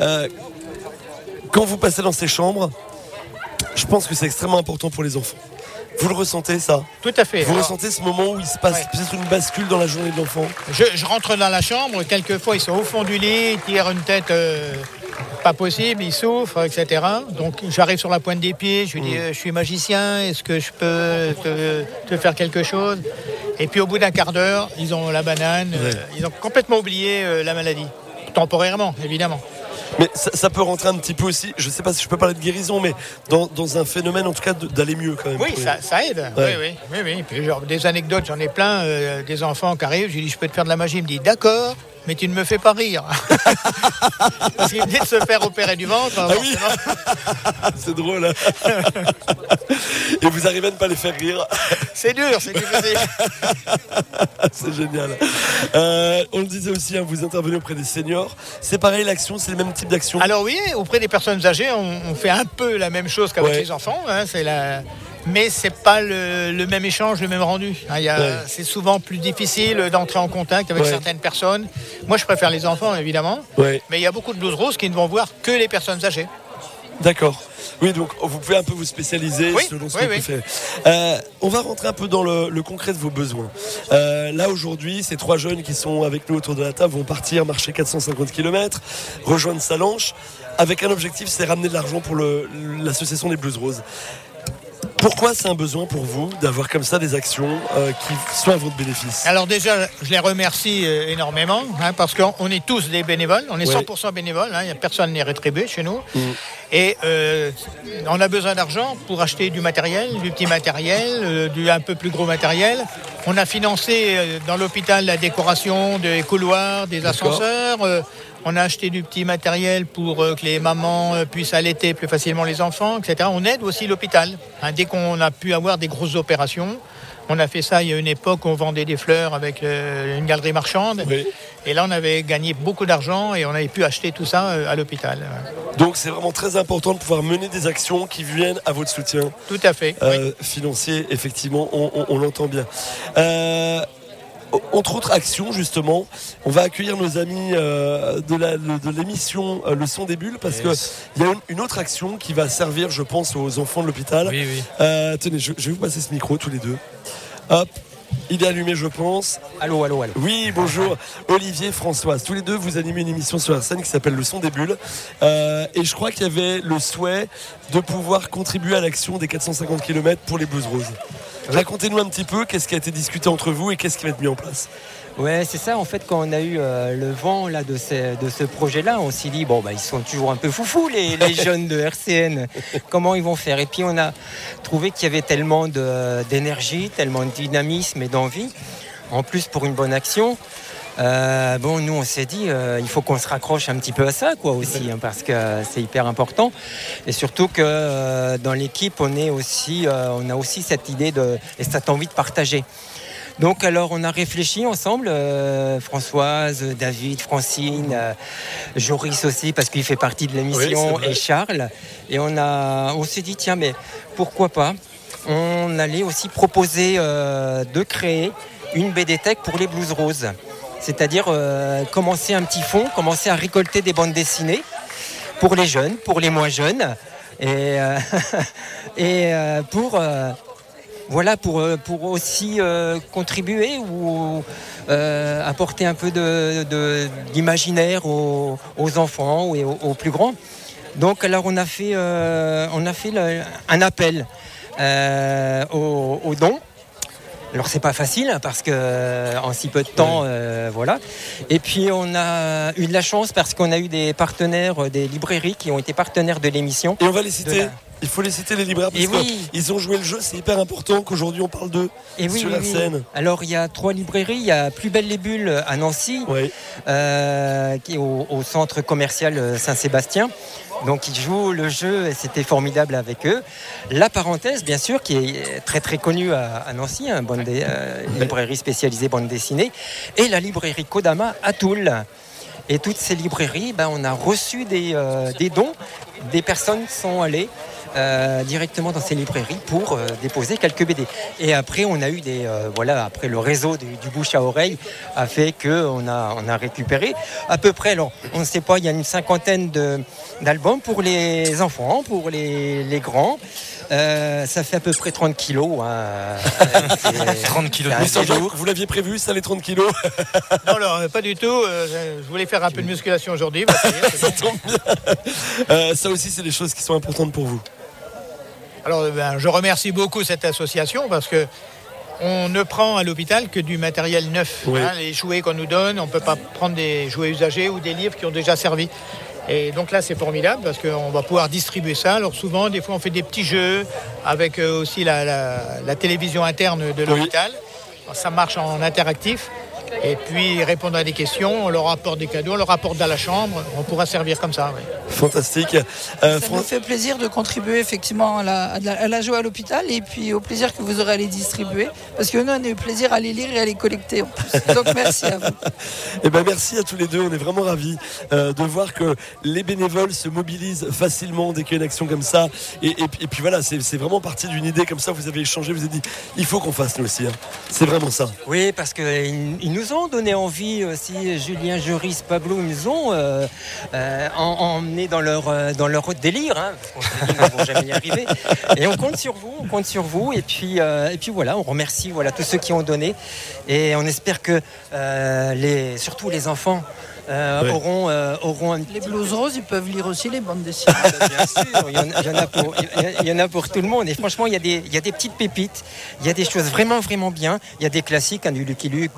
quand vous passez dans ces chambres, je pense que c'est extrêmement important pour les enfants. Vous le ressentez, ça ? Tout à fait. Vous ressentez ce moment où il se passe peut-être une bascule dans la journée de l'enfant ? Je rentre dans la chambre, quelquefois ils sont au fond du lit, ils tirent une tête pas possible, ils souffrent, etc. Donc j'arrive sur la pointe des pieds, je lui dis je suis magicien, est-ce que je peux te faire quelque chose ? Et puis au bout d'un quart d'heure, ils ont la banane, ils ont complètement oublié la maladie. Temporairement, évidemment. Mais ça peut rentrer un petit peu aussi, je ne sais pas si je peux parler de guérison, mais dans un phénomène en tout cas d'aller mieux quand même. Oui, ça aide. Ouais. Oui. Puis, genre, des anecdotes, j'en ai plein, des enfants qui arrivent, je lui dis je peux te faire de la magie, il me dit d'accord, mais tu ne me fais pas rire. Parce qu'il venait de se faire opérer du ventre. Ah oui. C'est drôle. Hein. Et vous arrivez à ne pas les faire rire. C'est dur, c'est difficile. C'est génial. On le disait aussi, vous intervenez auprès des seniors. C'est pareil, l'action, c'est le même type d'action ? Alors oui, auprès des personnes âgées, on fait un peu la même chose qu'avec les enfants. Hein, mais c'est pas le même échange, le même rendu. C'est souvent plus difficile d'entrer en contact avec certaines personnes. Moi, je préfère les enfants, évidemment. Mais il y a beaucoup de blouses roses qui ne vont voir que les personnes âgées. D'accord. Oui, donc vous pouvez un peu vous spécialiser selon ce que vous faites. On va rentrer un peu dans le concret de vos besoins. Là, aujourd'hui, ces 3 jeunes qui sont avec nous autour de la table vont partir marcher 450 km, rejoindre Sallanches, avec un objectif, c'est ramener de l'argent pour l'association des Blouses Roses. Pourquoi c'est un besoin pour vous d'avoir comme ça des actions qui soient à votre bénéfice ? Alors déjà, je les remercie énormément parce qu'on est tous des bénévoles, on est 100% bénévoles, personne n'est rétribué chez nous. Et on a besoin d'argent pour acheter du matériel, du petit matériel, du un peu plus gros matériel. On a financé dans l'hôpital la décoration des couloirs, des ascenseurs. On a acheté du petit matériel pour que les mamans puissent allaiter plus facilement les enfants, etc. On aide aussi l'hôpital. Dès qu'on a pu avoir des grosses opérations, on a fait ça il y a une époque, on vendait des fleurs avec une galerie marchande. Oui. Et là, on avait gagné beaucoup d'argent et on avait pu acheter tout ça à l'hôpital. Donc, c'est vraiment très important de pouvoir mener des actions qui viennent à votre soutien. Tout à fait. Financier, effectivement, on l'entend bien. Entre autres actions, justement, on va accueillir nos amis de l'émission Le Son des Bulles, parce qu'il y a une autre action qui va servir, je pense, aux enfants de l'hôpital. Oui. Tenez, je vais vous passer ce micro tous les deux. Hop. Il est allumé, je pense. Allô. Oui, bonjour. Olivier, Françoise. Tous les deux, vous animez une émission sur la scène qui s'appelle Le Son des Bulles. Et je crois qu'il y avait le souhait de pouvoir contribuer à l'action des 450 km pour les Blouses Roses. Racontez-nous un petit peu qu'est-ce qui a été discuté entre vous et qu'est-ce qui va être mis en place. Ouais, c'est ça. En fait, quand on a eu le vent là, de ce projet-là, on s'est dit, ils sont toujours un peu foufous, les jeunes de RCN. Comment ils vont faire ? Et puis, on a trouvé qu'il y avait tellement d'énergie, tellement de dynamisme et d'envie. En plus, pour une bonne action, Nous on s'est dit il faut qu'on se raccroche un petit peu à ça quoi aussi parce que c'est hyper important et surtout que dans l'équipe on a aussi cette idée et cette envie de partager. Donc alors on a réfléchi ensemble, Françoise, David, Francine, Joris aussi parce qu'il fait partie de l'émission et Charles. Et on s'est dit tiens mais pourquoi pas on allait aussi proposer de créer une BD-Tech pour les Blues Roses. C'est-à-dire commencer un petit fonds, commencer à récolter des bandes dessinées pour les jeunes, pour les moins jeunes pour aussi contribuer ou apporter un peu d'imaginaire aux enfants et aux plus grands. Donc alors on a fait un appel aux dons. Alors c'est pas facile parce que en si peu de temps, voilà. Et puis on a eu de la chance parce qu'on a eu des partenaires, des librairies qui ont été partenaires de l'émission. Et on va les citer. Il faut les citer les libraires parce qu'ils ont joué le jeu. C'est hyper important qu'aujourd'hui on parle d'eux sur RCN. Alors il y a 3 librairies. Il y a Plus belle les bulles à Nancy, qui est au centre commercial Saint-Sébastien. Donc ils jouent le jeu et c'était formidable avec eux. La Parenthèse, bien sûr, qui est très très connue à Nancy, librairie spécialisée bande dessinée, et la librairie Kodama à Toul. Et toutes ces librairies, on a reçu des dons. Des personnes sont allées directement dans ces librairies pour déposer quelques BD. Et après, on a eu après le réseau du bouche à oreille a fait qu'on a récupéré à peu près, alors on ne sait pas, il y a une 50aine d'albums pour les enfants, pour les grands. Ça fait à peu près 30 kilos. 30 kilos. Vous l'aviez prévu, ça, les 30 kilos? Non, pas du tout. Je voulais faire un peu de musculation aujourd'hui. Ça tombe bien. Ça aussi, c'est des choses qui sont importantes pour vous. Alors, je remercie beaucoup cette association parce que on ne prend à l'hôpital que du matériel neuf. Oui. Les jouets qu'on nous donne, on ne peut pas prendre des jouets usagés ou des livres qui ont déjà servi. Et donc là, c'est formidable parce qu'on va pouvoir distribuer ça. Alors souvent, des fois, on fait des petits jeux avec aussi la télévision interne de l'hôpital. Alors, ça marche en interactif. Et puis, répondre à des questions, on leur apporte des cadeaux, on leur apporte dans la chambre. On pourra servir comme ça. Oui. Fantastique. Ça nous fait plaisir de contribuer effectivement à la joie à l'hôpital et puis au plaisir que vous aurez à les distribuer. Parce que nous, on a eu plaisir à les lire et à les collecter en plus. Donc, merci à vous. Et merci à tous les deux. On est vraiment ravis de voir que les bénévoles se mobilisent facilement dès qu'il y a une action comme ça. Et puis voilà, c'est vraiment parti d'une idée comme ça. Vous avez échangé, vous avez dit, il faut qu'on fasse nous aussi. C'est vraiment ça. Oui, parce qu'ils nous ont donné envie aussi. Julien, Joris, Pablo, ils nous ont emmenés dans leur délire. Parce qu'on s'est dit, ils ne vont jamais y arriver. Et on compte sur vous. Et puis voilà, on remercie tous ceux qui ont donné. Et on espère que surtout les enfants auront les Blues Roses, ils peuvent lire aussi les bandes dessinées. Bien sûr, il y en a pour tout le monde. Et franchement, il y a des petites pépites. Il y a des choses vraiment, vraiment bien. Il y a des classiques, du Lucky Luke,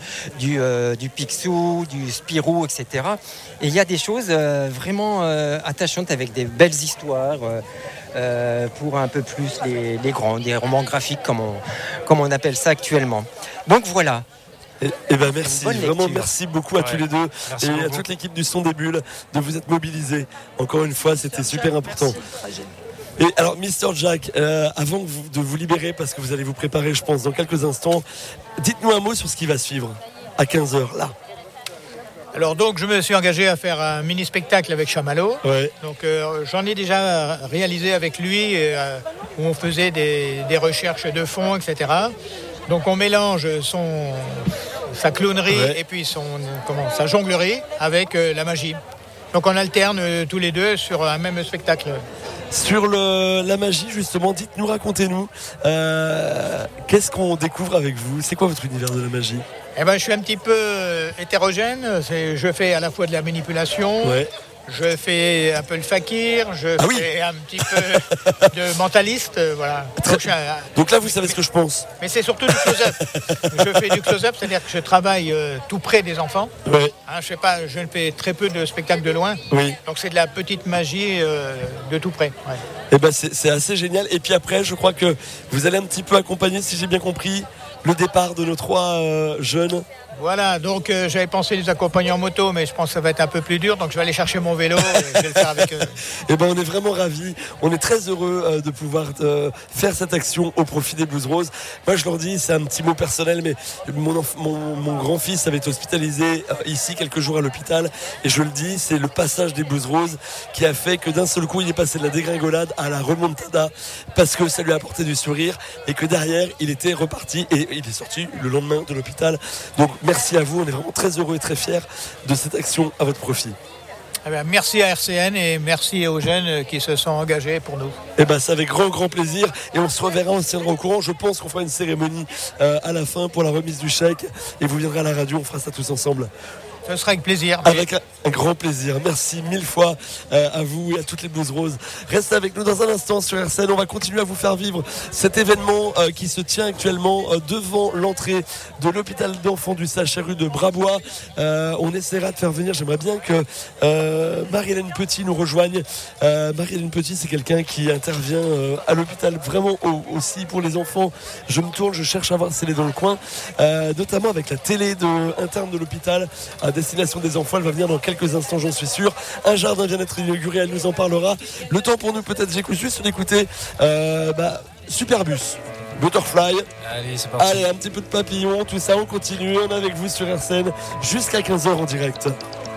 du Picsou, du Spirou, etc. Et il y a des choses vraiment attachantes avec des belles histoires. Pour un peu plus les grands, des romans graphiques comme on appelle ça actuellement. Donc voilà. Merci, vraiment merci beaucoup à tous les deux et à toute l'équipe du Son des Bulles de vous être mobilisés. Encore une fois, c'était super important. Et alors, Mr. Jack, avant de vous libérer, parce que vous allez vous préparer, je pense, dans quelques instants, dites-nous un mot sur ce qui va suivre à 15h, là. Alors donc, je me suis engagé à faire un mini-spectacle avec Chamallow. Ouais. Donc, j'en ai déjà réalisé avec lui, où on faisait des recherches de fond, etc. Donc, on mélange sa clownerie et puis sa jonglerie avec la magie. Donc, on alterne tous les deux sur un même spectacle. Sur la magie, justement, dites-nous, racontez-nous, qu'est-ce qu'on découvre avec vous? C'est quoi votre univers de la magie? Je suis un petit peu hétérogène. Je fais à la fois de la manipulation, je fais un peu le fakir, fais un petit peu de mentaliste. Voilà. Donc là, vous savez ce que je pense. Mais c'est surtout du close-up. Je fais du close-up, c'est-à-dire que je travaille tout près des enfants. Ouais. Je ne fais très peu de spectacles de loin. Oui. Donc c'est de la petite magie de tout près. Ouais. Et c'est assez génial. Et puis après, je crois que vous allez un petit peu accompagner, si j'ai bien compris, le départ de nos 3 jeunes. Voilà, donc j'avais pensé les accompagner en moto, mais je pense que ça va être un peu plus dur, donc je vais aller chercher mon vélo et je vais le faire avec eux. Et on est vraiment ravis, on est très heureux de pouvoir faire cette action au profit des Blues Roses. Moi je leur dis, c'est un petit mot personnel, mais mon grand-fils avait été hospitalisé ici quelques jours à l'hôpital, et je le dis, c'est le passage des Blues Roses qui a fait que d'un seul coup il est passé de la dégringolade à la remontada, parce que ça lui a apporté du sourire, et que derrière il était reparti, et il est sorti le lendemain de l'hôpital. Donc merci à vous, on est vraiment très heureux et très fiers de cette action à votre profit. Merci à RCN et merci aux jeunes qui se sont engagés pour nous. C'est avec grand plaisir, et on se reverra, on se tiendra au courant. Je pense qu'on fera une cérémonie à la fin pour la remise du chèque, et vous viendrez à la radio, on fera ça tous ensemble. Ce sera avec plaisir. Avec un grand plaisir. Merci 1000 fois à vous et à toutes les Blues Roses. Restez avec nous dans un instant sur RCN. On va continuer à vous faire vivre cet événement qui se tient actuellement devant l'entrée de l'hôpital d'enfants du Sachet-Rue de Brabois. On essaiera de faire venir, j'aimerais bien que Marie-Hélène Petit nous rejoigne. Marie-Hélène Petit, c'est quelqu'un qui intervient à l'hôpital vraiment aussi pour les enfants. Je me tourne, je cherche à voir si elle est dans le coin, notamment avec la télé interne de l'hôpital à destination des enfants. Elle va venir dans quelques instants, j'en suis sûr. Un jardin vient d'être inauguré, elle nous en parlera. Le temps pour nous, peut-être, j'écoute juste d'écouter Superbus, Butterfly. Allez, c'est parti. Allez, un petit peu de papillon, tout ça, on continue. On est avec vous sur RCN jusqu'à 15h en direct.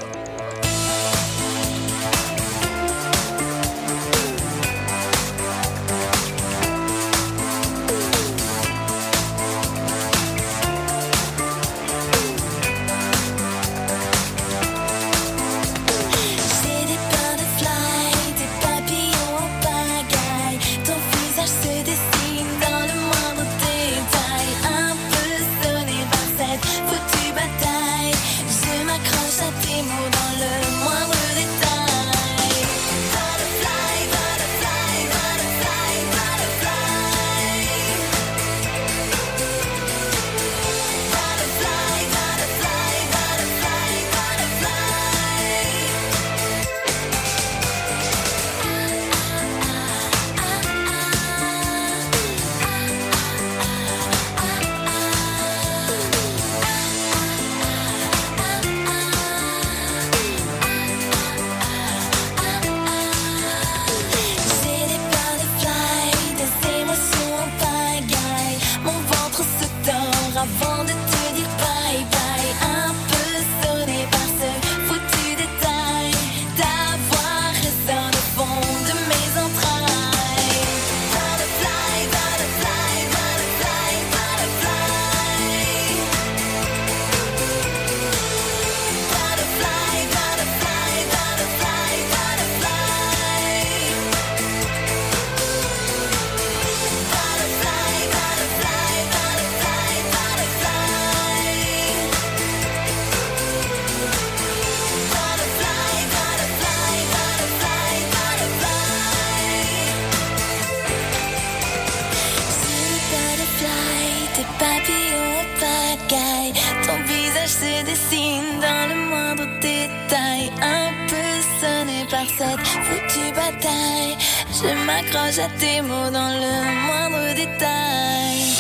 Foutue bataille, je m'accroche à tes mots dans le moindre détail.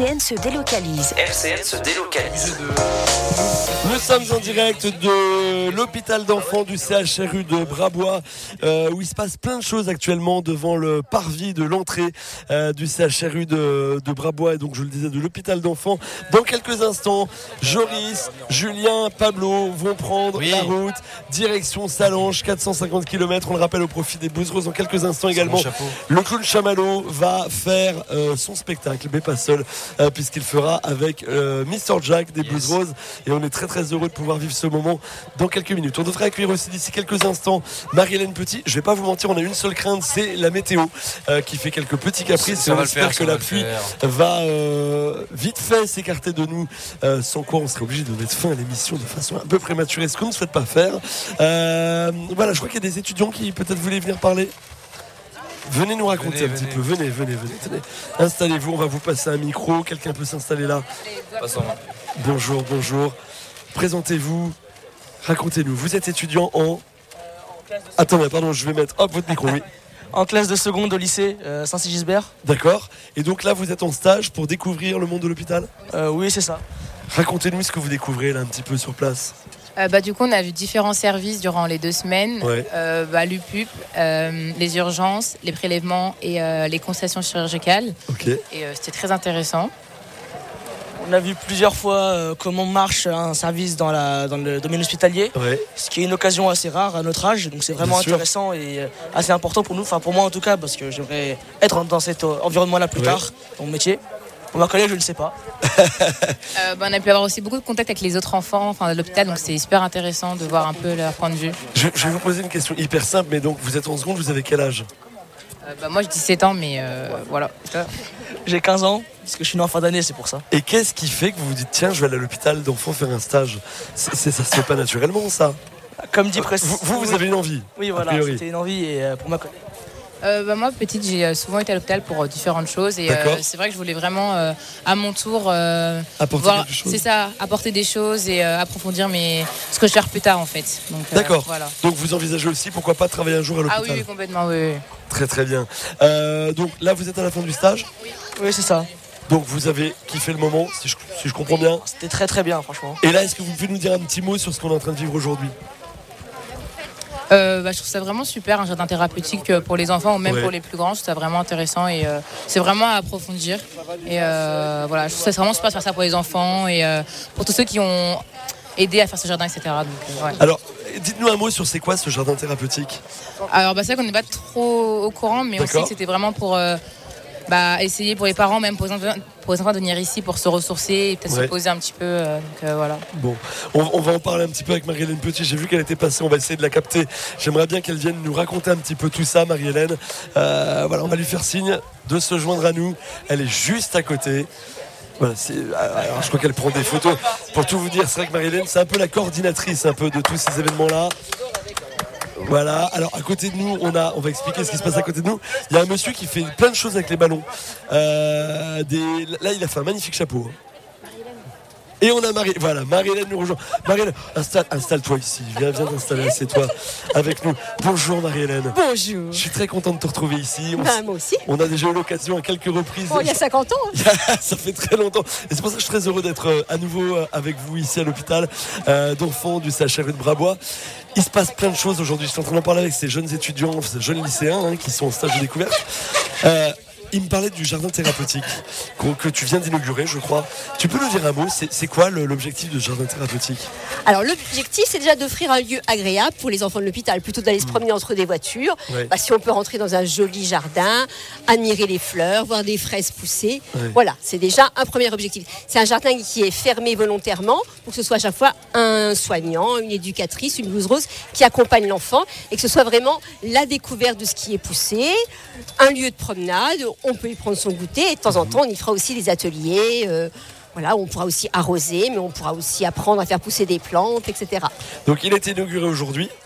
RCN se délocalise. RCN se délocalise. Nous sommes en direct de l'hôpital d'enfants du CHRU de Brabois, où il se passe plein de choses actuellement devant le parvis de l'entrée du CHRU de Brabois, et donc je le disais, de l'hôpital d'enfants. Dans quelques instants, Joris, Julien, Pablo vont prendre la route direction Sallanches, 450 km, on le rappelle, au profit des Blues Roses. Dans quelques instants également, le clown Chamallow va faire son spectacle, mais pas seul, puisqu'il fera avec Mr Jack des Blues Roses, et on est très très heureux de pouvoir vivre ce moment dans quelques minutes. On devrait accueillir aussi d'ici quelques instants Marie-Hélène Petit. Je vais pas vous mentir, on a une seule crainte, c'est la météo qui fait quelques petits caprices, et on espère que la pluie va vite fait s'écarter de nous, sans quoi on serait obligé de mettre fin à l'émission de façon un peu prématurée, ce qu'on ne souhaite pas faire. Voilà, je crois qu'il y a des étudiants qui peut-être voulaient venir parler. Venez nous raconter un petit peu, venez. Installez-vous, on va vous passer un micro. Quelqu'un peut s'installer là. Bonjour. Présentez-vous, racontez-nous. Vous êtes étudiant en... Attendez, pardon, je vais mettre votre micro, oui. En classe de seconde au lycée Saint-Sigisbert. D'accord. Et donc là, vous êtes en stage pour découvrir le monde de l'hôpital ? Oui, c'est ça. Racontez-nous ce que vous découvrez là un petit peu sur place. Du coup, on a vu différents services durant les 2 semaines. Ouais. L'UPUP, les urgences, les prélèvements et les consultations chirurgicales. Okay. Et c'était très intéressant. On a vu plusieurs fois comment marche un service dans le domaine hospitalier, ce qui est une occasion assez rare à notre âge, donc c'est vraiment intéressant et assez important pour nous, enfin pour moi en tout cas, parce que j'aimerais être dans cet environnement-là plus tard, dans mon métier. Pour ma collègue, je ne sais pas. On a pu avoir aussi beaucoup de contacts avec les autres enfants de l'hôpital, donc c'est super intéressant de voir un peu leur point de vue. Je vais vous poser une question hyper simple, mais donc vous êtes en seconde, vous avez quel âge ? Moi, j'ai 17 ans, mais voilà. J'ai 15 ans, parce que je suis né en fin d'année, c'est pour ça. Et qu'est-ce qui fait que vous vous dites, tiens, je vais aller à l'hôpital d'enfants faire un stage ? Ça se fait pas naturellement, ça ? Comme dit précisément. Vous avez une envie ? Oui, voilà, c'était une envie et pour ma collègue. Moi, petite, j'ai souvent été à l'hôpital pour différentes choses, et c'est vrai que je voulais vraiment, à mon tour, apporter des choses et approfondir ce que je vais faire plus tard, en fait. Donc, d'accord. Voilà. Donc vous envisagez aussi, pourquoi pas travailler un jour à l'hôpital ? Ah oui, complètement, oui. Très très bien. Donc là, vous êtes à la fin du stage ? Oui, c'est ça. Donc vous avez kiffé le moment, si je comprends bien ? C'était très très bien, franchement. Et là, est-ce que vous pouvez nous dire un petit mot sur ce qu'on est en train de vivre aujourd'hui ? Je trouve ça vraiment super, un jardin thérapeutique pour les enfants ou même pour les plus grands. Je trouve ça vraiment intéressant et c'est vraiment à approfondir. Et je trouve ça vraiment super de faire ça pour les enfants et pour tous ceux qui ont aidé à faire ce jardin, etc. Donc, Alors, dites-nous un mot sur c'est quoi ce jardin thérapeutique ? Alors, c'est vrai qu'on n'est pas trop au courant, mais on sait que c'était vraiment pour essayer pour les parents, même pour les enfants de venir ici pour se ressourcer et peut-être se poser un petit peu. Voilà. Bon, on va en parler un petit peu avec Marie-Hélène Petit. J'ai vu qu'elle était passée, on va essayer de la capter. J'aimerais bien qu'elle vienne nous raconter un petit peu tout ça, Marie-Hélène. On va lui faire signe de se joindre à nous. Elle est juste à côté. Voilà, alors je crois qu'elle prend des photos. Pour tout vous dire, c'est vrai que Marie-Hélène, c'est un peu la coordinatrice un peu de tous ces événements-là. Voilà, alors à côté de nous, on va expliquer ce qui se passe à côté de nous. Il y a un monsieur qui fait plein de choses avec les ballons. Là, il a fait un magnifique chapeau. Et on a Marie-Hélène nous rejoint. Marie-Hélène, installe-toi ici. Viens t'installer, assieds-toi avec nous. Bonjour Marie-Hélène. Bonjour. Je suis très content de te retrouver ici. Moi aussi. On a déjà eu l'occasion à quelques reprises. Il y a 50 ans. Ça fait très longtemps. Et c'est pour ça que je suis très heureux d'être à nouveau avec vous ici à l'hôpital d'enfants du CHRU de Brabois. Il se passe plein de choses aujourd'hui. Je suis en train d'en parler avec ces jeunes étudiants, ces jeunes lycéens qui sont en stage de découverte. Il me parlait du jardin thérapeutique que tu viens d'inaugurer, je crois. Tu peux nous dire un mot ? C'est quoi l'objectif de ce jardin thérapeutique ? Alors l'objectif, c'est déjà d'offrir un lieu agréable pour les enfants de l'hôpital, plutôt d'aller se promener entre des voitures. Si on peut rentrer dans un joli jardin, admirer les fleurs, voir des fraises pousser. Voilà, c'est déjà un premier objectif. C'est un jardin qui est fermé volontairement pour que ce soit à chaque fois un soignant, une éducatrice, une blouse rose qui accompagne l'enfant et que ce soit vraiment la découverte de ce qui est poussé, un lieu de promenade. On peut y prendre son goûter et de temps en temps on y fera aussi des ateliers on pourra aussi arroser, mais on pourra aussi apprendre à faire pousser des plantes, etc. Donc il a été inauguré aujourd'hui.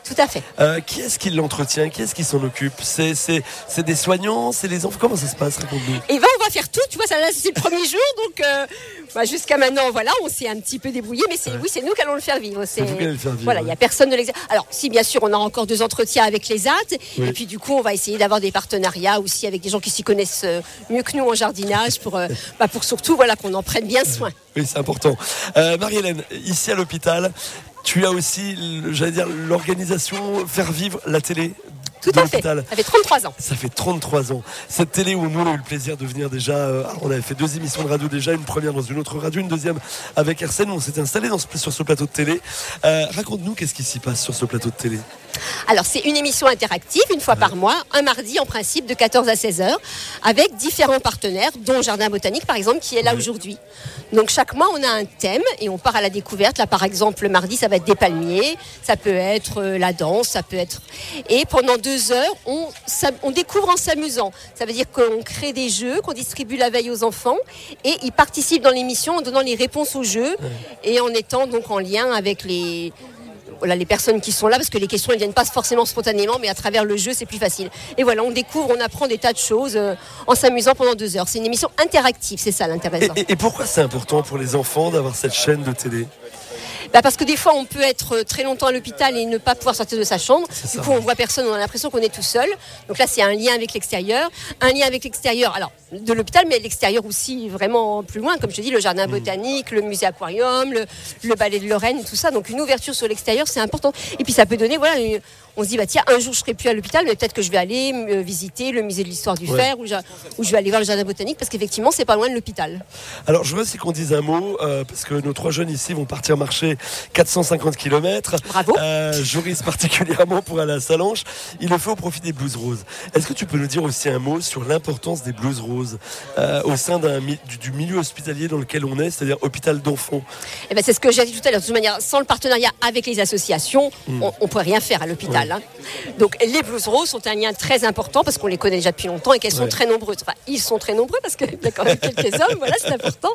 Tout à fait. Qui est-ce qui l'entretient? Qui est-ce qui s'en occupe? C'est des soignants? C'est les enfants? Comment ça se passe? Raconte-nous. Et on va faire tout. Tu vois, ça là, c'est le premier jour. Donc, jusqu'à maintenant, voilà, on s'est un petit peu débrouillé. Mais c'est nous qui allons le faire vivre. C'est vous qui allez le faire vivre. Voilà, il n'y a personne de l'extérieur. Alors, si bien sûr, on a encore 2 entretiens avec les AT. Oui. Et puis, du coup, on va essayer d'avoir des partenariats aussi avec des gens qui s'y connaissent mieux que nous en jardinage pour surtout qu'on en prenne bien soin. Oui, c'est important. Marie-Hélène, ici à l'hôpital, tu as aussi, l'organisation Faire Vivre la télé. Tout à fait. Ça fait 33 ans. Ça fait 33 ans. Cette télé où nous on a eu le plaisir de venir déjà. On avait fait 2 émissions de radio déjà, une première dans une autre radio, une deuxième avec RCN. On s'était installé sur ce plateau de télé. Raconte-nous qu'est-ce qui s'y passe sur ce plateau de télé. Alors c'est une émission interactive, une fois par mois, un mardi en principe de 14 à 16 heures, avec différents partenaires, dont Jardin Botanique par exemple, qui est là aujourd'hui. Donc chaque mois on a un thème et on part à la découverte. Là par exemple le mardi ça va être des palmiers, ça peut être la danse, ça peut être... Et pendant 2 heures on découvre en s'amusant. Ça veut dire qu'on crée des jeux, qu'on distribue la veille aux enfants et ils participent dans l'émission en donnant les réponses aux jeux et en étant donc en lien avec les personnes qui sont là, parce que les questions ne viennent pas forcément spontanément, mais à travers le jeu c'est plus facile. Et voilà, on découvre, on apprend des tas de choses en s'amusant pendant 2 heures. C'est une émission interactive, c'est ça l'intéressant. Et pourquoi c'est important pour les enfants d'avoir cette chaîne de télé? Parce que des fois on peut être très longtemps à l'hôpital et ne pas pouvoir sortir de sa chambre. Du coup on voit personne, on a l'impression qu'on est tout seul. Donc là c'est un lien avec l'extérieur. Un lien avec l'extérieur, alors de l'hôpital, mais l'extérieur aussi vraiment plus loin. Comme je te dis, le jardin botanique, le musée aquarium, le ballet de Lorraine, tout ça. Donc une ouverture sur l'extérieur c'est important. Et puis ça peut donner, on se dit tiens, un jour je serai plus à l'hôpital, mais peut-être que je vais aller visiter le musée de l'histoire du fer ou je vais aller voir le jardin botanique, parce qu'effectivement c'est pas loin de l'hôpital. Alors je veux aussi qu'on dise un mot, parce que nos 3 jeunes ici vont partir marcher 450 km. Bravo. Joris particulièrement pour aller à Sallanches. Il le fait au profit des Blues Roses. Est-ce que tu peux nous dire aussi un mot sur l'importance des Blues Roses au sein du milieu hospitalier dans lequel on est, c'est-à-dire hôpital d'enfants? C'est ce que j'ai dit tout à l'heure. De toute manière, sans le partenariat avec les associations, on ne pourrait rien faire à l'hôpital. Donc les Blues Roses sont un lien très important parce qu'on les connaît déjà depuis longtemps et qu'elles sont très nombreuses. Enfin, ils sont très nombreux parce qu'il y a quand même quelques hommes, voilà, c'est important.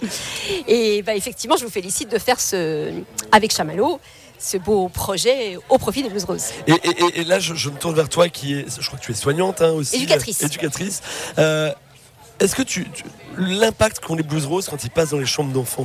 Et effectivement, je vous félicite de faire avec Chamallow ce beau projet au profit des Blues Roses. Et là, je me tourne vers toi je crois que tu es soignante aussi. Éducatrice. Est-ce que l'impact qu'ont les Blues Roses quand ils passent dans les chambres d'enfants,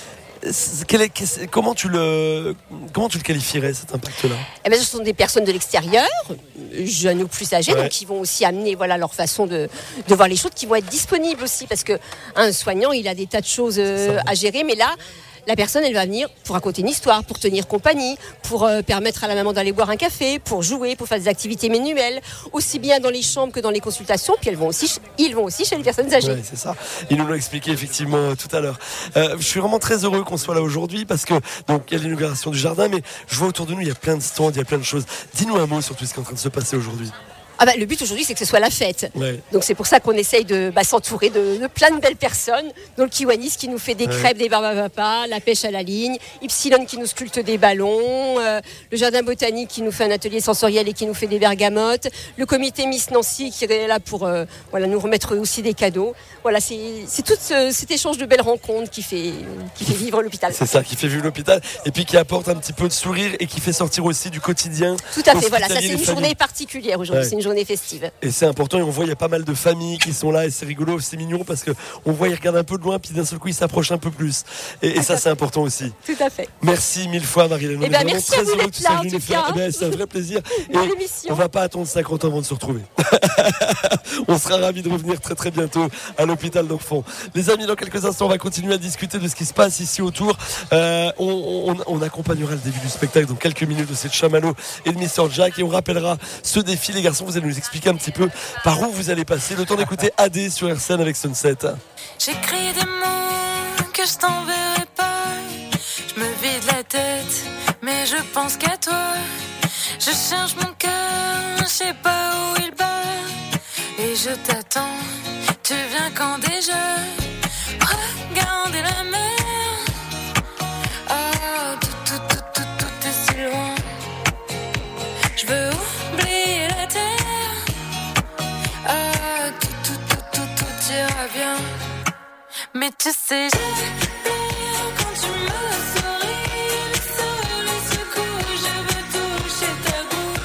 comment tu le qualifierais, cet impact-là? Ce sont des personnes de l'extérieur, jeunes ou plus âgés, donc qui vont aussi amener leur façon de voir les choses, qui vont être disponibles aussi, parce qu'un soignant, il a des tas de choses à gérer, mais là, la personne, elle va venir pour raconter une histoire, pour tenir compagnie, pour permettre à la maman d'aller boire un café, pour jouer, pour faire des activités manuelles, aussi bien dans les chambres que dans les consultations. Puis ils vont aussi chez les personnes âgées. Oui, c'est ça. Ils nous l'ont expliqué effectivement tout à l'heure. Je suis vraiment très heureux qu'on soit là aujourd'hui parce que donc il y a l'inauguration du jardin, mais je vois autour de nous il y a plein de stands, il y a plein de choses. Dis-nous un mot sur tout ce qui est en train de se passer aujourd'hui. Le but aujourd'hui c'est que ce soit la fête. Donc c'est pour ça qu'on essaye de s'entourer de plein de belles personnes. Donc le Kiwanis qui nous fait des crêpes, des barbes à papa, la pêche à la ligne, Ypsilon qui nous sculpte des ballons, le jardin botanique qui nous fait un atelier sensoriel et qui nous fait des bergamotes, le comité Miss Nancy qui est là pour nous remettre aussi des cadeaux. Voilà, c'est tout cet échange de belles rencontres qui fait vivre l'hôpital. C'est ça, qui fait vivre l'hôpital et puis qui apporte un petit peu de sourire et qui fait sortir aussi du quotidien. Tout à fait, voilà, ça c'est une journée particulière aujourd'hui, c'est une journée festive. Et c'est important et on voit il y a pas mal de familles qui sont là et c'est rigolo, c'est mignon parce qu'on voit ils regardent un peu de loin puis d'un seul coup ils s'approchent un peu plus et ça c'est important aussi. Tout à fait. Merci 1000 fois Marie-Hélène. Merci à vous d'être là en tout cas. C'est un vrai plaisir. Et on va pas attendre 50 ans avant de se retrouver. On sera ravis de revenir très très bientôt à l'hôpital d'enfants. Les amis, dans quelques instants on va continuer à discuter de ce qui se passe ici autour. On accompagnera le début du spectacle dans quelques minutes de cette Chamallow et de Mr Jack et on rappellera ce défi. Les garçons, vous allez nous expliquer un petit peu par où vous allez passer. Le temps d'écouter AD sur RCN avec Sunset. J'écris des mots que je t'enverrai pas. Je me vide la tête, mais je pense qu'à toi. Je cherche mon cœur, je sais pas où il bat. Et je t'attends, tu viens quand déjà? Regardez la mer. Tout est si loin. Je veux oublier la terre. Tout ira bien. Mais tu sais, j'aime quand tu me souris. Le seul secours, je veux toucher ta bouche.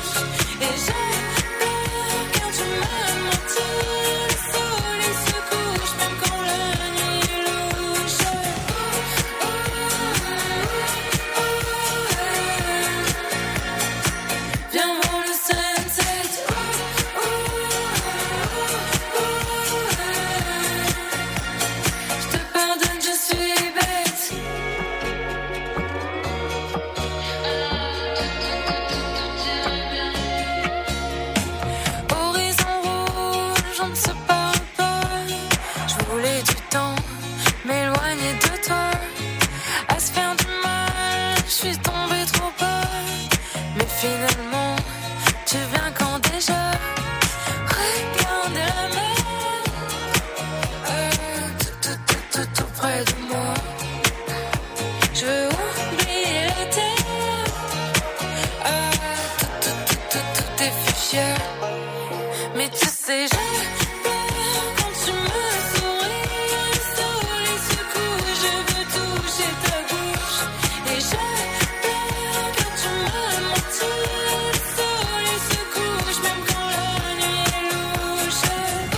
précieux. Mais tu sais, j'ai peur quand tu me souris. Le soleil se couche, je veux toucher ta bouche. Et j'ai peur quand tu me mentis. Le soleil se couche, même quand la nuit est louche.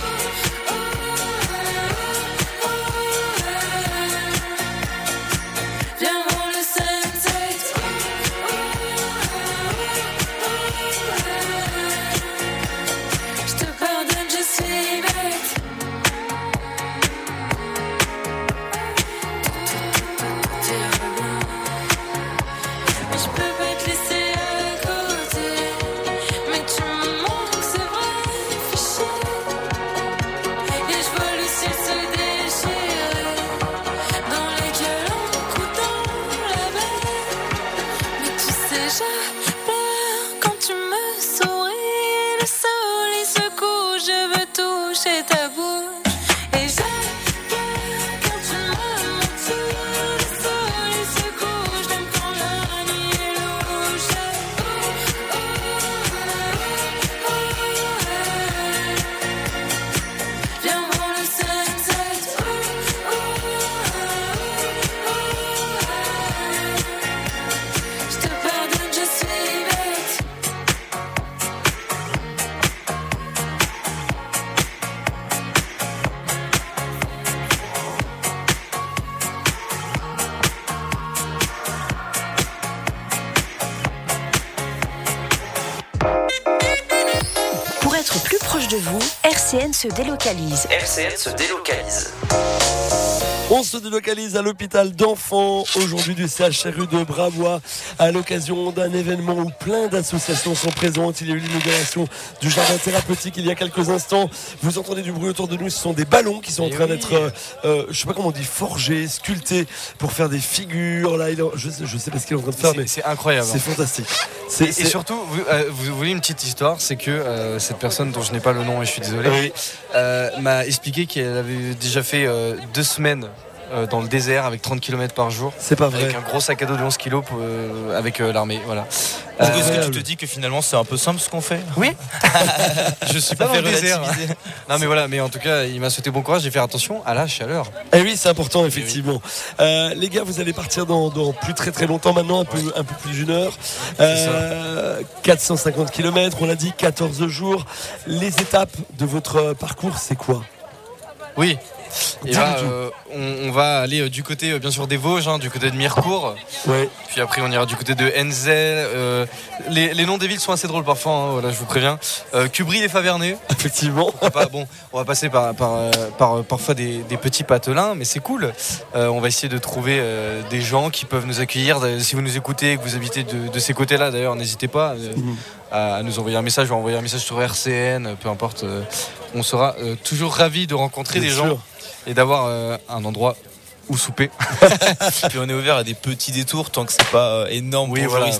Viens voir le sunset. Je te pardonne, je suis bête. Mais je peux pas te laisser à côté. Mais tu me manques, c'est vrai, fiché. Et je vois le ciel se déchirer dans les gueules en la baie. Mais tu sais, j'ai peur quand tu me souris. Le soleil se couche, je veux toucher ta bouche. Et j'ai peur quand tu me mentis. Le soleil se couche, même quand la nuit est louche. Viens voir le sunset. Je te pardonne, je suis bête. Pour être plus proche de vous, RCN se délocalise. RCN se délocalise. On se délocalise à l'hôpital d'enfants aujourd'hui du CHRU de Brabois à l'occasion d'un événement où plein d'associations sont présentes. Il y a eu l'inauguration du jardin thérapeutique il y a quelques instants. Vous entendez du bruit autour de nous, ce sont des ballons qui sont en train d'être, je sais pas comment on dit, forgés, sculptés pour faire des figures. Là, je sais pas ce qu'il est en train de faire, mais c'est incroyable. C'est fantastique. Et surtout, vous voulez une petite histoire, c'est que cette personne dont je n'ai pas le nom et je suis désolé, m'a expliqué qu'elle avait déjà fait 2 semaines dans le désert avec 30 km par jour. C'est pas vrai. Avec un gros sac à dos de 11 kilos avec l'armée. Voilà. Est-ce que tu te dis que finalement c'est un peu simple ce qu'on fait? Oui. Je suis pas dans le désert. Non mais voilà, mais en tout cas il m'a souhaité bon courage et faire attention à la chaleur. Eh oui, c'est important effectivement. Les gars, vous allez partir dans plus très longtemps maintenant, un peu plus d'une heure. 450 km, on l'a dit, 14 jours. Les étapes de votre parcours, c'est quoi? Oui. Et là, on va aller du côté bien sûr des Vosges, du côté de Mirecourt. Ouais. Puis après on ira du côté de Enzel. Les noms des villes sont assez drôles parfois, voilà, je vous préviens. Cubry les Favernais. Effectivement. On va passer par parfois des petits patelins, mais c'est cool. On va essayer de trouver des gens qui peuvent nous accueillir. Si vous nous écoutez et que vous habitez de ces côtés-là, d'ailleurs, n'hésitez pas à nous envoyer un message ou à envoyer un message sur RCN, peu importe. On sera toujours ravis de rencontrer des gens et d'avoir un endroit où souper. Puis on est ouvert à des petits détours tant que c'est pas énorme. Oui, voilà.